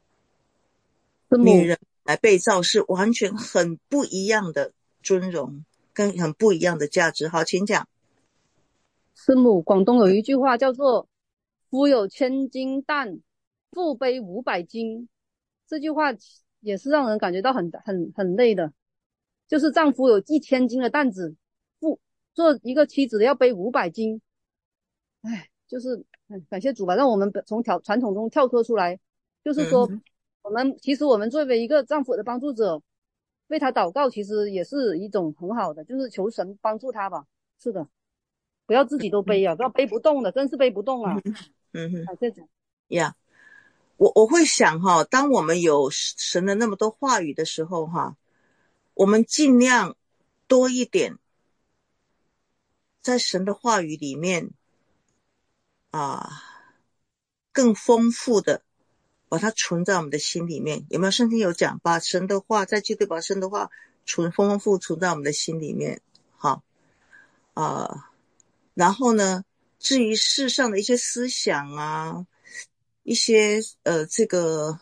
Speaker 1: 女人来被造是完全很不一样的尊荣跟很不一样的价值。好，请讲。
Speaker 7: 师母，广东有一句话叫做夫有千斤担，妇背500斤。这句话也是让人感觉到很累的，就是丈夫有1000斤的担子，做一个妻子的要背500斤。就是感谢主吧，让我们从传统中跳脱出来，就是说其实我们作为一个丈夫的帮助者，为他祷告其实也是一种很好的，就是求神帮助他吧。是的，不要自己都背不要背不动的，真是背不动啊。感谢主
Speaker 1: 呀。我会想当我们有神的那么多话语的时候我们尽量多一点在神的话语里面更丰富的把它存在我们的心里面。有没有圣经有讲把神的话再记得把神的话丰富存在我们的心里面。然后呢，至于世上的一些思想一些这个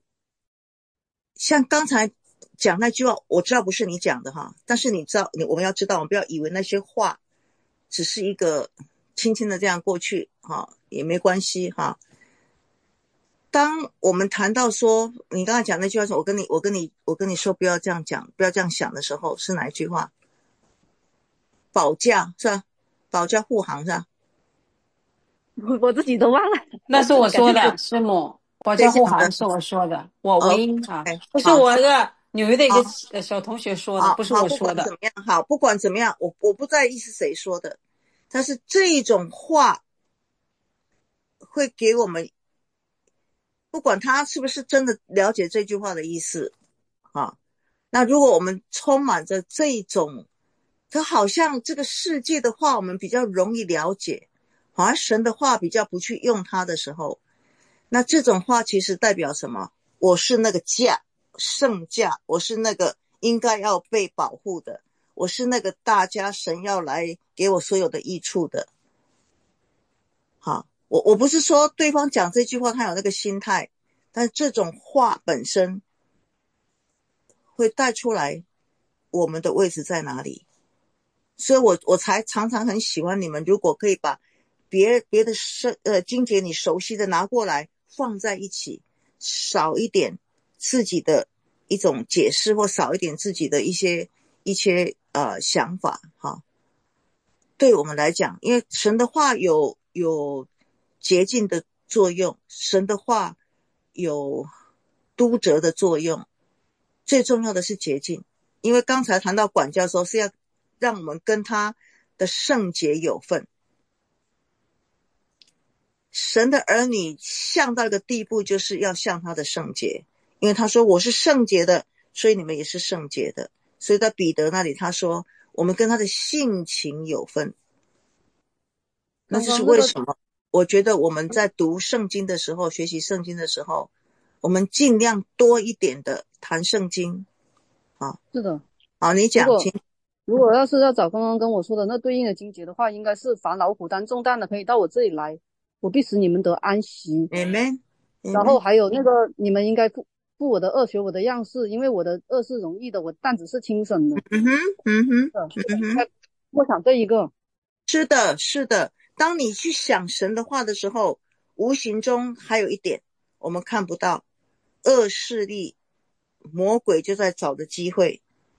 Speaker 1: 像刚才讲那句话，我知道不是你讲的但是你知道我们要知道，我们不要以为那些话只是一个轻轻的这样过去也没关系哈。当我们谈到说你刚才讲那句话说我跟你说不要这样讲，不要这样想的时候，是哪一句话？保驾是吧？保驾护航是吧？
Speaker 7: 我自己都忘了。
Speaker 8: 那是我说的，师母，保驾护航是我说的，我唯一啊，不是我的纽约的一个小同学说的，不是我说的。
Speaker 1: 不管怎么样，我不在意是谁说的，但是这种话会给我们，不管他是不是真的了解这句话的意思啊，那如果我们充满着这种，它好像这个世界的话我们比较容易了解，好像神的话比较不去用它的时候，那这种话其实代表什么？我是那个驾，圣驾，我是那个应该要被保护的，我是那个大家神要来给我所有的益处的。好，我不是说对方讲这句话他有那个心态，但是这种话本身会带出来我们的位置在哪里。所以我才常常很喜欢你们，如果可以把别的经节你熟悉的拿过来放在一起，少一点自己的一种解释，或少一点自己的一些想法哈。对我们来讲，因为神的话有洁净的作用，神的话有督责的作用，最重要的是洁净。因为刚才谈到管教的时候，是要让我们跟他的圣洁有份。神的儿女像到一个地步，就是要像他的圣洁，因为他说我是圣洁的，所以你们也是圣洁的。所以在彼得那里他说我们跟他的性情有份。那这是为什么？我觉得我们在读圣经的时候，学习圣经的时候，我们尽量多一点的谈圣经。好，
Speaker 7: 是的。
Speaker 1: 好，你讲。
Speaker 7: 如果要是要找刚刚跟我说的那对应的经节的话，应该是凡劳苦担重担的可以到我这里来，我必使你们得安息。
Speaker 1: Amen。
Speaker 7: 然后还有那个你们应该负我的恶，学我的样式，因为我的恶是容易的，我担子是轻省的。我想这一个。
Speaker 1: 是的，是的。当你去想神的话的时候，无形中还有一点我们看不到，恶势力魔鬼就在找的机会。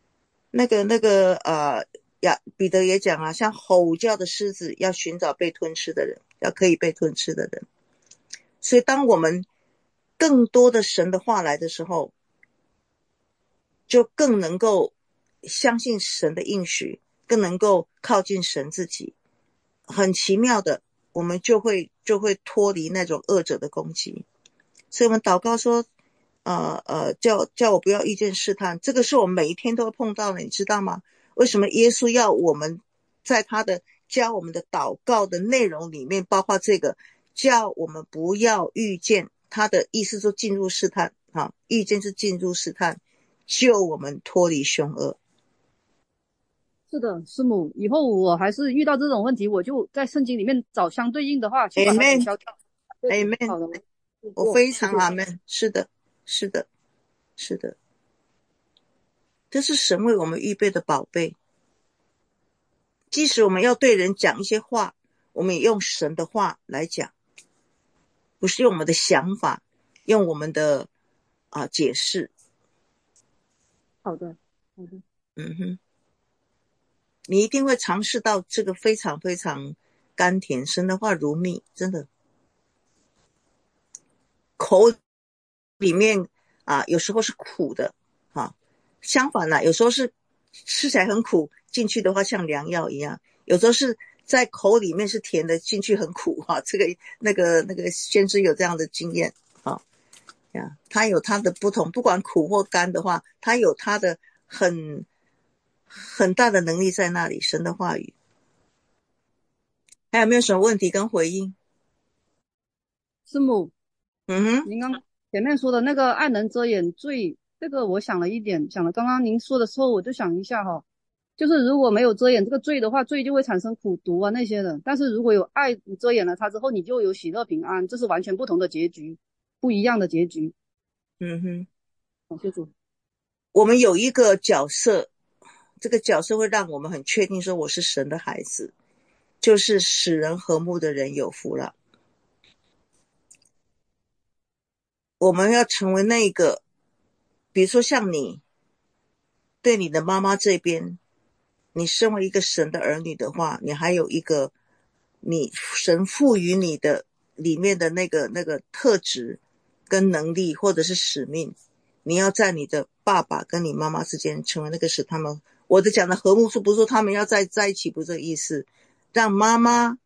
Speaker 1: 彼得也讲啊，像吼叫的狮子要寻找被吞吃的人，要可以被吞吃的人。所以当我们更多的神的话来的时候，就更能够相信神的应许，更能够靠近神自己。很奇妙的，我们就会脱离那种恶者的攻击。所以我们祷告说叫我不要遇见试探，这个是我们每一天都会碰到的，你知道吗？为什么耶稣要我们在他的教我们的祷告的内容里面包括这个，叫我们不要遇见，他的意思说进入试探遇见是进入试探，救我们脱离凶恶。
Speaker 7: 是的，师母，以后我还是遇到这种问题，我就在圣经里面找相对应的话去把它抵消掉。
Speaker 1: Amen。我非常阿们。是的，是的，是的，这是神为我们预备的宝贝。即使我们要对人讲一些话，我们也用神的话来讲，不是用我们的想法，用我们的解释。
Speaker 7: 好的。
Speaker 1: 你一定会尝试到这个非常非常甘甜，神的话如蜜，真的。口里面有时候是苦的相反有时候是吃起来很苦，进去的话像良药一样，有时候是在口里面是甜的，进去很苦这个那个先知有这样的经验他有他的不同，不管苦或甘的话，他有他的很大的能力在那里，神的话语。还有没有什么问题跟回应？
Speaker 7: 师母，您刚前面说的那个爱能遮掩罪，这个我想了一点，想了刚刚您说的时候，我就想一下就是如果没有遮掩这个罪的话，罪就会产生苦毒那些的，但是如果有爱遮掩了它之后，你就有喜乐平安，这是完全不同的结局，不一样的结局。感谢主。
Speaker 1: 我们有一个角色，这个角色会让我们很确定说我是神的孩子，就是使人和睦的人有福了。 我们要成为那个，比如说像你对你的妈妈这边，你身为一个神的儿女的话，你还有一个你神赋予你的里面的那个特质跟能力或者是使命，你要在你的爸爸跟你妈妈之间成为那个使他们，我的讲的和睦是不是说他们要在一起，不是这个意思，让妈妈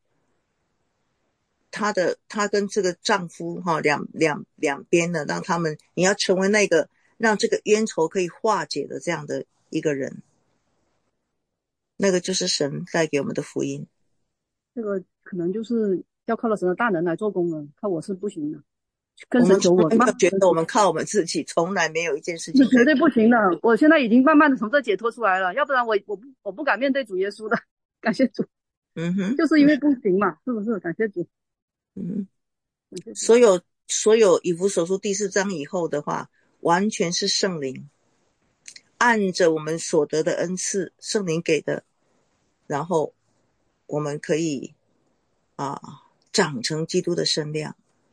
Speaker 1: 她跟这个丈夫两边的，让他们，你要成为那个让这个冤仇可以化解的这样的一个人，那个就是神带给我们的福音。
Speaker 7: 这个可能就是要靠了神的大能来做工了，靠我是不行的。跟
Speaker 1: 我们
Speaker 7: 神求我，
Speaker 1: 从来没有觉得我们靠我们自己，从来没有一件事情
Speaker 7: 是绝对不行的。我现在已经慢慢的从这解脱出来了，要不然我不敢面对主耶稣的。感谢主。就是因为不行嘛，是不是？感谢主。
Speaker 1: 所有以弗所书第4章以后的话，完全是圣灵按着我们所得的恩赐，圣灵给的，然后我们可以长成基督的身量。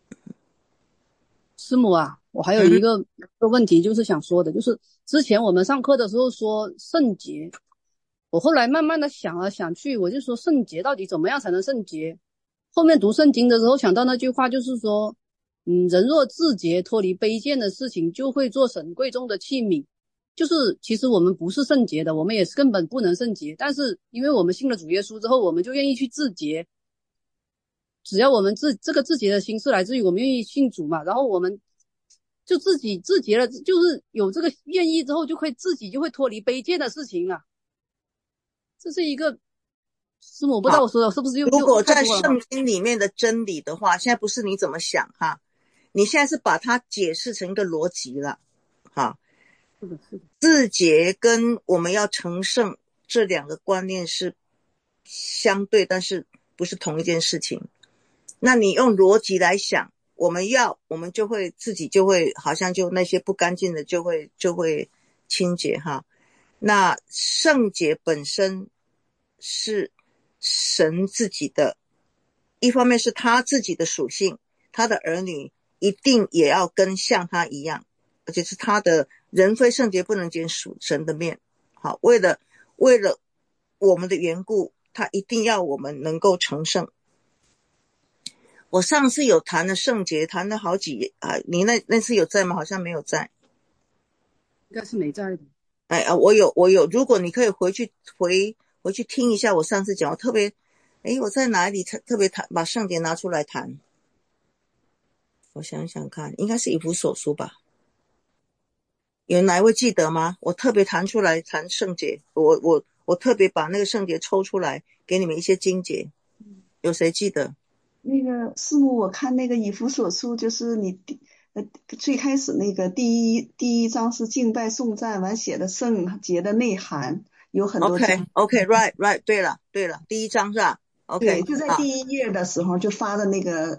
Speaker 7: 师母啊，我还有一个问题就是想说的，就是之前我们上课的时候说圣洁，我后来慢慢的想来想去，我就说圣洁到底怎么样才能圣洁？后面读圣经的时候想到那句话，就是说人若自洁，脱离卑贱的事情，就会做神贵重的器皿。就是其实我们不是圣洁的，我们也是根本不能圣洁，但是因为我们信了主耶稣之后，我们就愿意去自洁。只要我们这个自洁的心是来自于我们愿意信主嘛，然后我们就自己自洁了，就是有这个愿意之后，就会自己就会脱离卑贱的事情了。这是一个，师母，我不知道我说的是不是又
Speaker 1: 如果在圣经里面的真理的话，现在不是你怎么想哈，你现在是把它解释成一个逻辑了哈。自洁跟我们要成圣这两个观念是相对，但是不是同一件事情。那你用逻辑来想，我们就会自己就会好像就那些不干净的就会清洁哈。那圣洁本身是神自己的，一方面是他自己的属性，他的儿女一定也要跟像他一样，而且是他的人非圣洁不能见属神的面。好，为了我们的缘故，他一定要我们能够成圣。我上次有谈了圣洁，谈了好几你那次有在吗？好像没有在，
Speaker 7: 应该是没在的。
Speaker 1: 我有，如果你可以回去听一下我上次讲，我特别我在哪里特别谈把圣洁拿出来谈，我想想看，应该是以弗所书吧，有哪一位记得吗？我特别谈出来谈圣洁，我特别把那个圣洁抽出来给你们一些经节，有谁记得？
Speaker 4: 那个师母，我看那个以弗所书，就是你最开始那个第一章是敬拜颂赞，完写的圣洁的内涵，有很多。
Speaker 1: OK，right， 对了，第一章是吧 ？OK，
Speaker 4: 对，就在第一页的时候就发的那个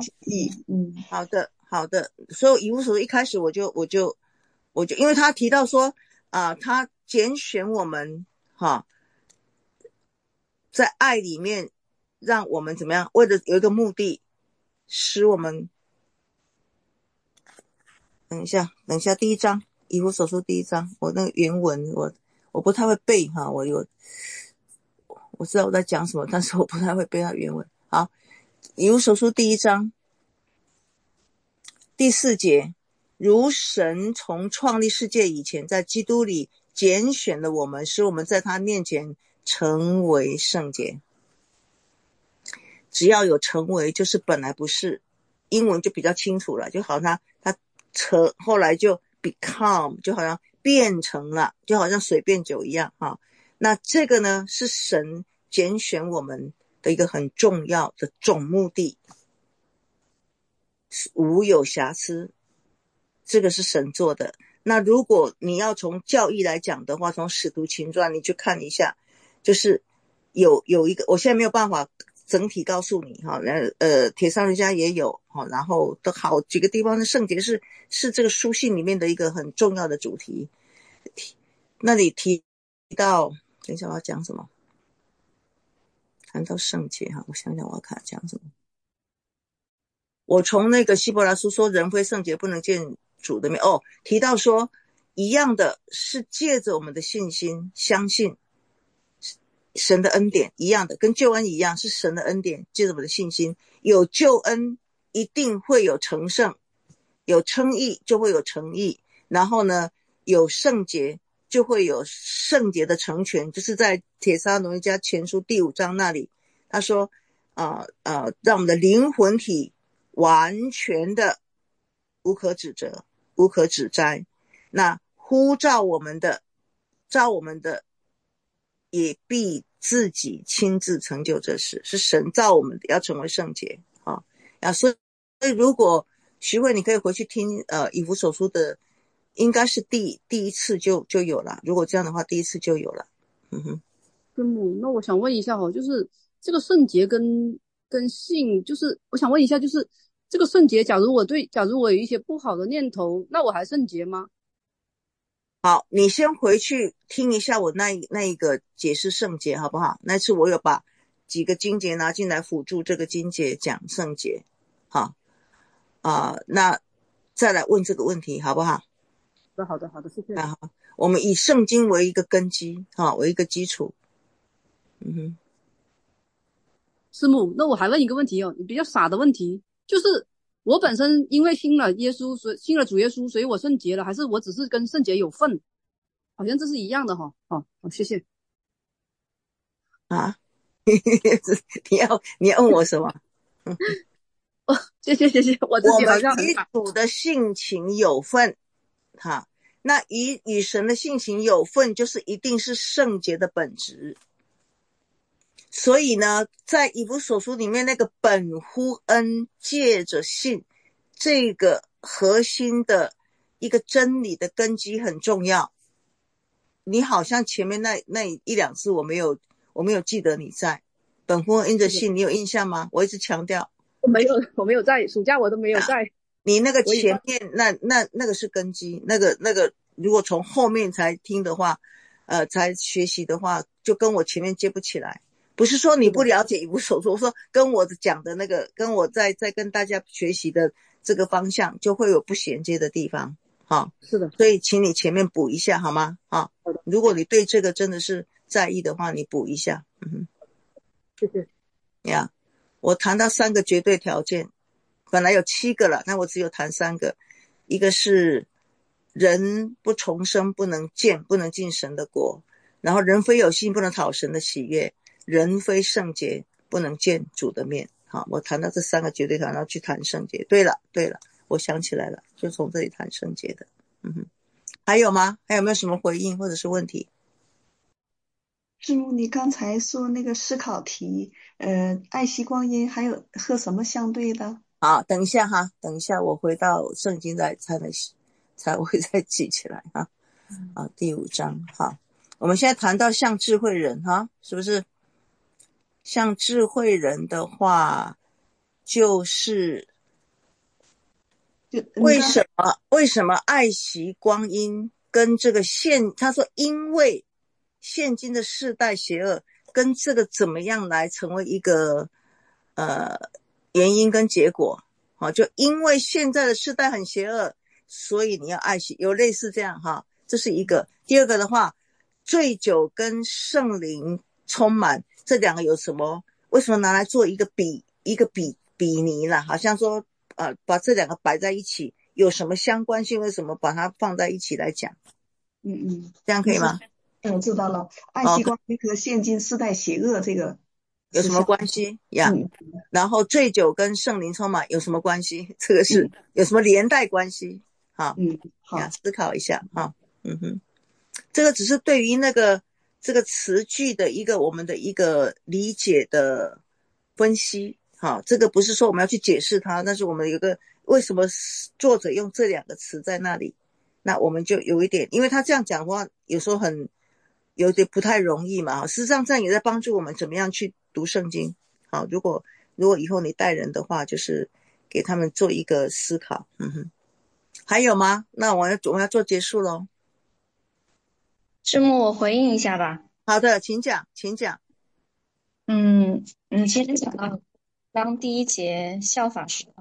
Speaker 1: 好的，所以以弗所书一开始我就因为他提到说他拣选我们在爱里面让我们怎么样，为了有一个目的，使我们等一下第一章以弗所书第一章，我那个原文我不太会背我知道我在讲什么，但是我不太会背它原文。好，以弗所书第一章第4节，如神从创立世界以前，在基督里拣选了我们，使我们在他面前成为圣洁。只要有成为，就是本来不是，英文就比较清楚了，就好像他后来就 become， 就好像变成了，就好像水变酒一样那这个呢是神拣选我们的一个很重要的总目的，无有瑕疵，这个是神做的。那如果你要从教义来讲的话，从使徒行传你去看一下，就是有一个，我现在没有办法整体告诉你帖撒罗尼迦也有然后的好几个地方的圣洁是这个书信里面的一个很重要的主题。那里提到，等一下我要讲什么？谈到圣洁我想想我要讲什么。 我从那个希伯来书说人非圣洁不能见主的面，提到说一样的是借着我们的信心相信神的恩典，一样的跟救恩一样，是神的恩典，借着我们的信心有救恩一定会有成圣，有称义就会有成义，然后呢有圣洁就会有圣洁的成全，就是在帖撒罗尼迦前书第5章那里他说让我们的灵魂体完全的无可指责无可指摘，那呼召我们的也必自己亲自成就这事，是神造我们的要成为圣洁所以如果徐慧你可以回去听以弗所书的，应该是第一次就有了，如果这样的话第一次就有了。
Speaker 7: 师母，那我想问一下就是这个圣洁跟性，就是我想问一下，就是这个圣洁，假如我有一些不好的念头，那我还圣洁吗？
Speaker 1: 好，你先回去听一下我那一个解释圣洁好不好？那次我有把几个经节拿进来辅助这个经节讲圣洁。好那再来问这个问题好不好？
Speaker 7: 好的，谢谢。
Speaker 1: 我们以圣经为一个根基为一个基础。
Speaker 7: 师母，那我还问一个问题比较傻的问题，就是我本身因为信了主耶稣，所以我圣洁了，还是我只是跟圣洁有份？好像这是一样的好，谢谢。
Speaker 1: 你要问我什么？
Speaker 7: 谢谢，我自己好像很傻。
Speaker 1: 我们与主的性情有份那与神的性情有份，就是一定是圣洁的本质。所以呢，在以弗所书里面那个本乎恩借着信，这个核心的一个真理的根基很重要。你好像前面那一两次我没有记得你在本乎恩因着信，你有印象吗？我一直强调。
Speaker 7: 我没有在，暑假我都没有在。
Speaker 1: 你那个前面那个是根基，那个如果从后面才听的话才学习的话，就跟我前面接不起来。不是说你不了解以弗所书，我说跟我讲的那个，跟我在跟大家学习的这个方向就会有不衔接的地方。
Speaker 7: 是的，
Speaker 1: 所以请你前面补一下好吗？如果你对这个真的是在意的话，你补一下。
Speaker 7: 谢谢。
Speaker 1: 我谈到3个绝对条件，本来有7个了，但我只有谈3个。一个是人不重生不能进神的国，然后人非有信不能讨神的喜悦，人非圣洁不能见主的面。我谈到这3个绝对条件，然后去谈圣洁。对了，我想起来了，就从这里谈圣洁的。还有吗？还有没有什么回应或者是问题？
Speaker 4: 师母，你刚才说那个思考题，爱惜光阴还有和什么相对的？
Speaker 1: 好，等一下我回到圣经才会再记起来第5章。好，我们现在谈到像智慧人是不是？像智慧人的话，就是为什么爱惜光阴跟这个他说因为现今的世代邪恶，跟这个怎么样来成为一个原因跟结果。就因为现在的世代很邪恶，所以你要爱惜，有类似这样这是一个。第二个的话，醉酒跟圣灵充满，这2个有什么？为什么拿来做一个比拟啦？好像说把这2个摆在一起有什么相关性？为什么把它放在一起来讲？这样可以吗？
Speaker 4: 我知道了。爱惜光阴和现今世代邪恶这个
Speaker 1: 有什么关系然后醉酒跟圣灵充满有什么关系？这个是有什么连带关系？好，思考一下这个只是对于这个词句的我们的一个理解的分析。这个不是说我们要去解释它，但是我们有个为什么作者用这2个词在那里，那我们就有一点，因为他这样讲的话有时候有点不太容易嘛。事实上这样也在帮助我们怎么样去读圣经。如果以后你带人的话，就是给他们做一个思考。还有吗？那我要做结束咯。
Speaker 9: 师母，我回应一下吧。
Speaker 1: 好的，请讲。
Speaker 9: 你先讲到第1节效法时，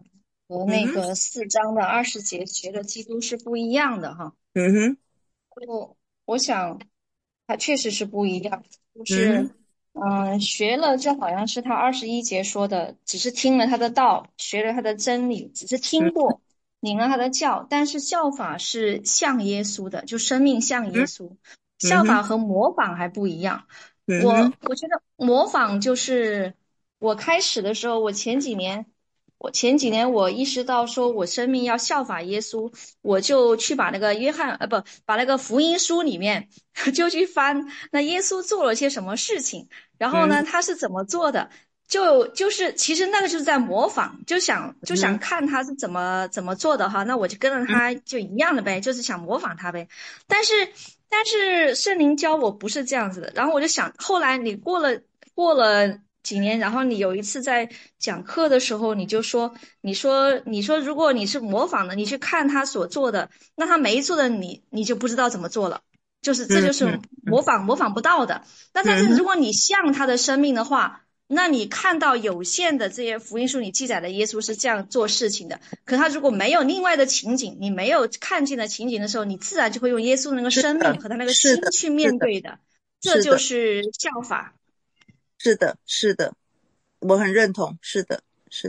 Speaker 9: 和那个4章的20节学的基督是不一样的哈。我想它确实是不一样，就是学了就好像是他21节说的，只是听了他的道，学了他的真理，只是听过，领了他的教，但是效法是像耶稣的，就生命像耶稣。效法和模仿还不一样。我觉得模仿就是我开始的时候，我前几年我意识到说我生命要效法耶稣，我就去把那个把那个福音书里面就去翻，那耶稣做了些什么事情，然后呢他是怎么做的，就是其实那个就是在模仿，就想看他是怎么做的哈，那我就跟着他就一样的呗，就是想模仿他呗。但是圣灵教我不是这样子的，然后我就想，后来你过了几年，然后你有一次在讲课的时候，你说如果你是模仿的，你去看他所做的，那他没做的你就不知道怎么做了，这就是模仿不到的。那但是如果你像他的生命的话，那你看到有限的这些福音书里记载的耶稣是这样做事情的，可他如果没有另外的情景，你没有看见的情景的时候，你自然就会用耶稣的那个生命和他那个心去面对的，这就是效法。
Speaker 1: 是的，我很认同，是的，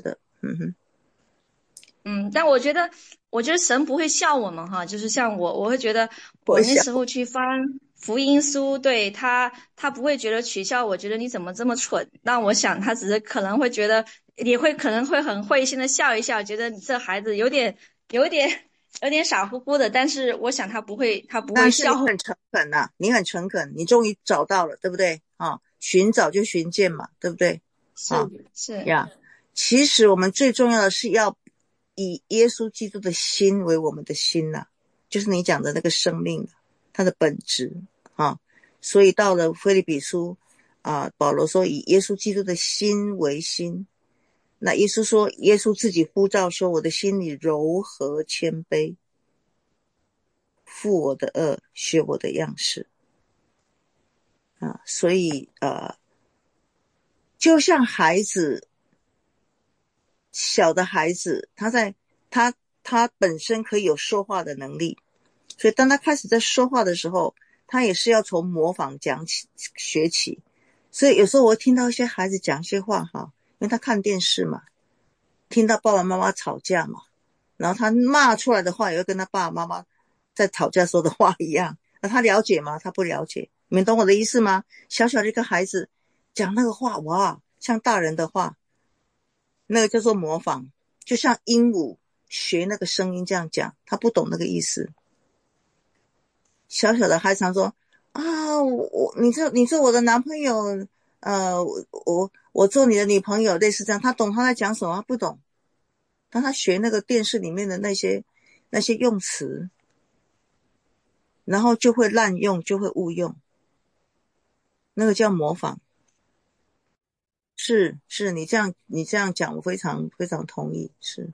Speaker 9: 但我觉得神不会笑我们哈，就是像我会觉得我那时候去翻福音书，对他不会觉得取笑我，觉得你怎么这么蠢。那我想他只是可能会觉得，也会可能会很会心的笑一笑，觉得你这孩子有点傻乎乎的。但是我想他不会笑。
Speaker 1: 你很诚恳呐，你很诚恳，你终于找到了，对不对啊？寻找就寻见嘛，对不对？
Speaker 9: 是
Speaker 1: 呀。其实我们最重要的是要以耶稣基督的心为我们的心呐，就是你讲的那个生命，它的本质啊。所以到了腓立比书啊，保罗说以耶稣基督的心为心。那耶稣自己呼召说，我的心里柔和谦卑，负我的恶，学我的样式啊。所以就像小的孩子，他本身可以有说话的能力，所以当他开始在说话的时候，他也是要从模仿学起。所以有时候我会听到一些孩子讲一些话哈，因为他看电视嘛，听到爸爸妈妈吵架嘛，然后他骂出来的话也会跟他爸爸妈妈在吵架说的话一样。那他了解吗？他不了解。你们懂我的意思吗？小小的一个孩子讲那个话，哇，像大人的话，那个叫做模仿，就像鹦鹉学那个声音这样讲，他不懂那个意思。小小的孩子常说啊，你做我的男朋友，我做你的女朋友，类似这样。他懂他在讲什么？他不懂。当他学那个电视里面的那些用词，然后就会滥用，就会误用，那个叫模仿。是你这样讲，我非常非常同意。是，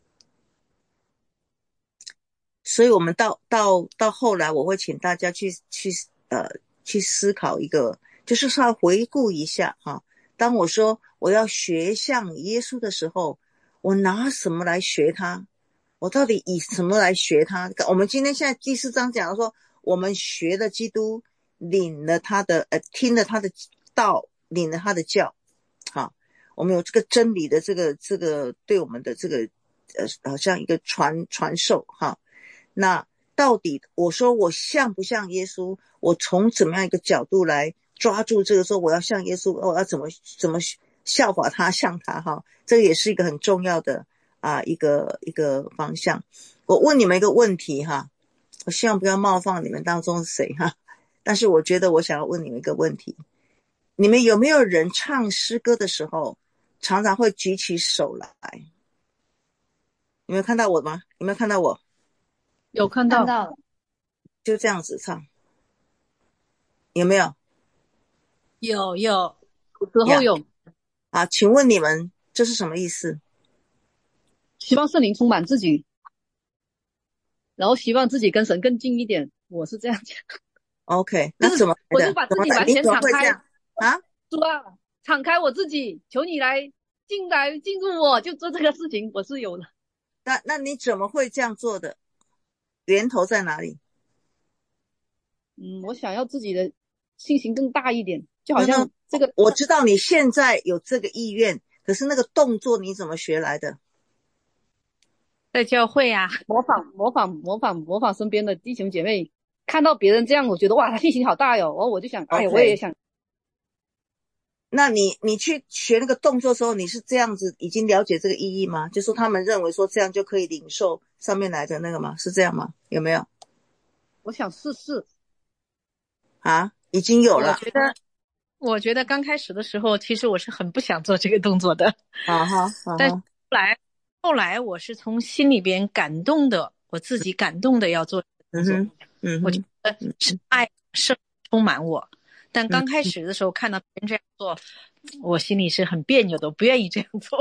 Speaker 1: 所以我们到后来，我会请大家去思考一个，就是稍微回顾一下哈。当我说我要学像耶稣的时候，我拿什么来学他？我到底以什么来学他？我们今天现在第4章讲说，我们学了基督，领了他的听了他的道，领了他的教。好，我们有这个真理的这个对我们的这个好像一个传授哈。那到底我说我像不像耶稣？我从怎么样一个角度来抓住这个说我要像耶稣，我要怎么效法他，像他哈？这个也是一个很重要的一个方向。我问你们一个问题哈，我希望不要冒犯你们当中谁哈，但是我觉得我想要问你们一个问题。你们有没有人唱诗歌的时候常常会举起手来？你们有看到我吗？有没有看到我？
Speaker 7: 有看到
Speaker 9: 了，
Speaker 1: 就这样子唱，有没有？
Speaker 7: 有时候有
Speaker 1: 啊。请问你们这是什么意思？
Speaker 7: 希望圣灵充满自己，然后希望自己跟神更近一点，我是这样讲。
Speaker 1: OK， 那怎么来的？
Speaker 7: 我就把自己完全敞开
Speaker 1: 啊！
Speaker 7: 主啊，敞开我自己，求你来进入我，就做这个事情，我是有的。
Speaker 1: 那你怎么会这样做的？源头在哪里？
Speaker 7: 我想要自己的信心更大一点，就好像这个。
Speaker 1: 我知道你现在有这个意愿，可是那个动作你怎么学来的？
Speaker 2: 在教会啊，
Speaker 7: 模仿身边的弟兄姐妹，看到别人这样，我觉得哇，他信心好大哟，然后我就想，哎，我也想。
Speaker 1: 那你去学那个动作的时候，你是这样子已经了解这个意义吗？就说他们认为说这样就可以领受上面来的那个吗？是这样吗？有没有？
Speaker 7: 我想试试。
Speaker 1: 啊，已经有了。
Speaker 2: 我觉得刚开始的时候，其实我是很不想做这个动作的。但后来我是从心里边感动的，我自己感动的要做这个动作。我觉得是爱圣充满我。但刚开始的时候看到别人这样做，我心里是很别扭的，不愿意这样做。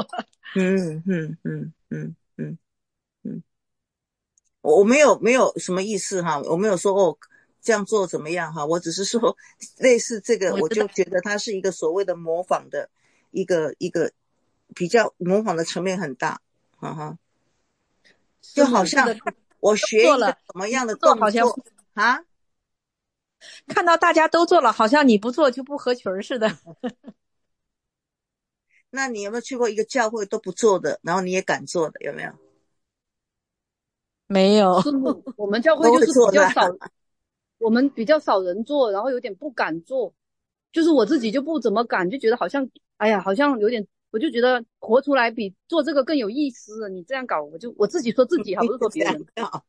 Speaker 1: 我没有什么意思哈，我没有说这样做怎么样哈，我只是说类似这个，我就觉得它是一个所谓的模仿的一个比较模仿的层面很大，就好像我学一个什么样的动作啊，
Speaker 2: 看到大家都做了，好像你不做就不合群似的。
Speaker 1: 那你有没有去过一个教会都不做的，然后你也敢做的，有没有？
Speaker 2: 没有。
Speaker 7: 我们教会就是比较少，我们比较少人做，然后有点不敢做，就是我自己就不怎么敢，就觉得好像，哎呀，好像有点，我就觉得活出来比做这个更有意思。你这样搞，我自己说自己，还不是说别人。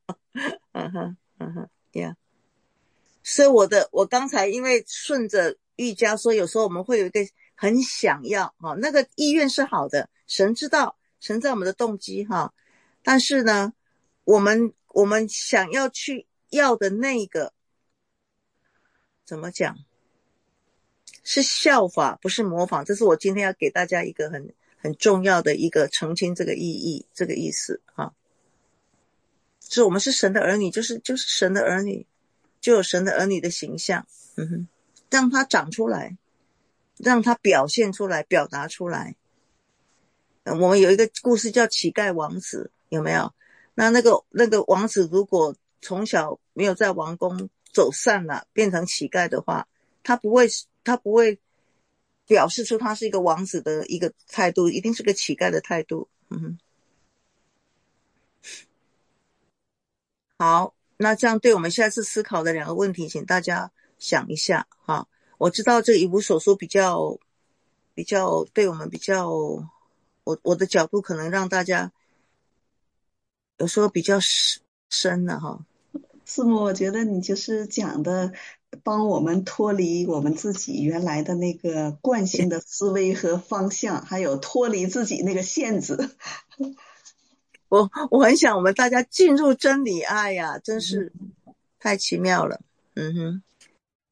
Speaker 1: 所以我刚才因为顺着玉家说，有时候我们会有一个很想要那个意愿是好的，神知道，神在我们的动机但是呢，我们想要去要的那个怎么讲？是效法，不是模仿。这是我今天要给大家一个很重要的一个澄清这个意义，这个意思是我们是神的儿女，就是神的儿女，就有神的儿女的形象，让它长出来，让它表现出来，表达出来。我们有一个故事叫乞丐王子，有没有？那个王子如果从小没有在王宫走散了，变成乞丐的话，他不会表示出他是一个王子的一个态度，一定是个乞丐的态度。好，那这样对我们下次思考的两个问题，请大家想一下我知道这个以弗所书比较对我们比较，我的角度可能让大家有时候比较深了
Speaker 4: 师母，我觉得你就是讲的帮我们脱离我们自己原来的那个惯性的思维和方向，还有脱离自己那个限制。
Speaker 1: 我很想我们大家进入真理，哎呀，真是太奇妙了。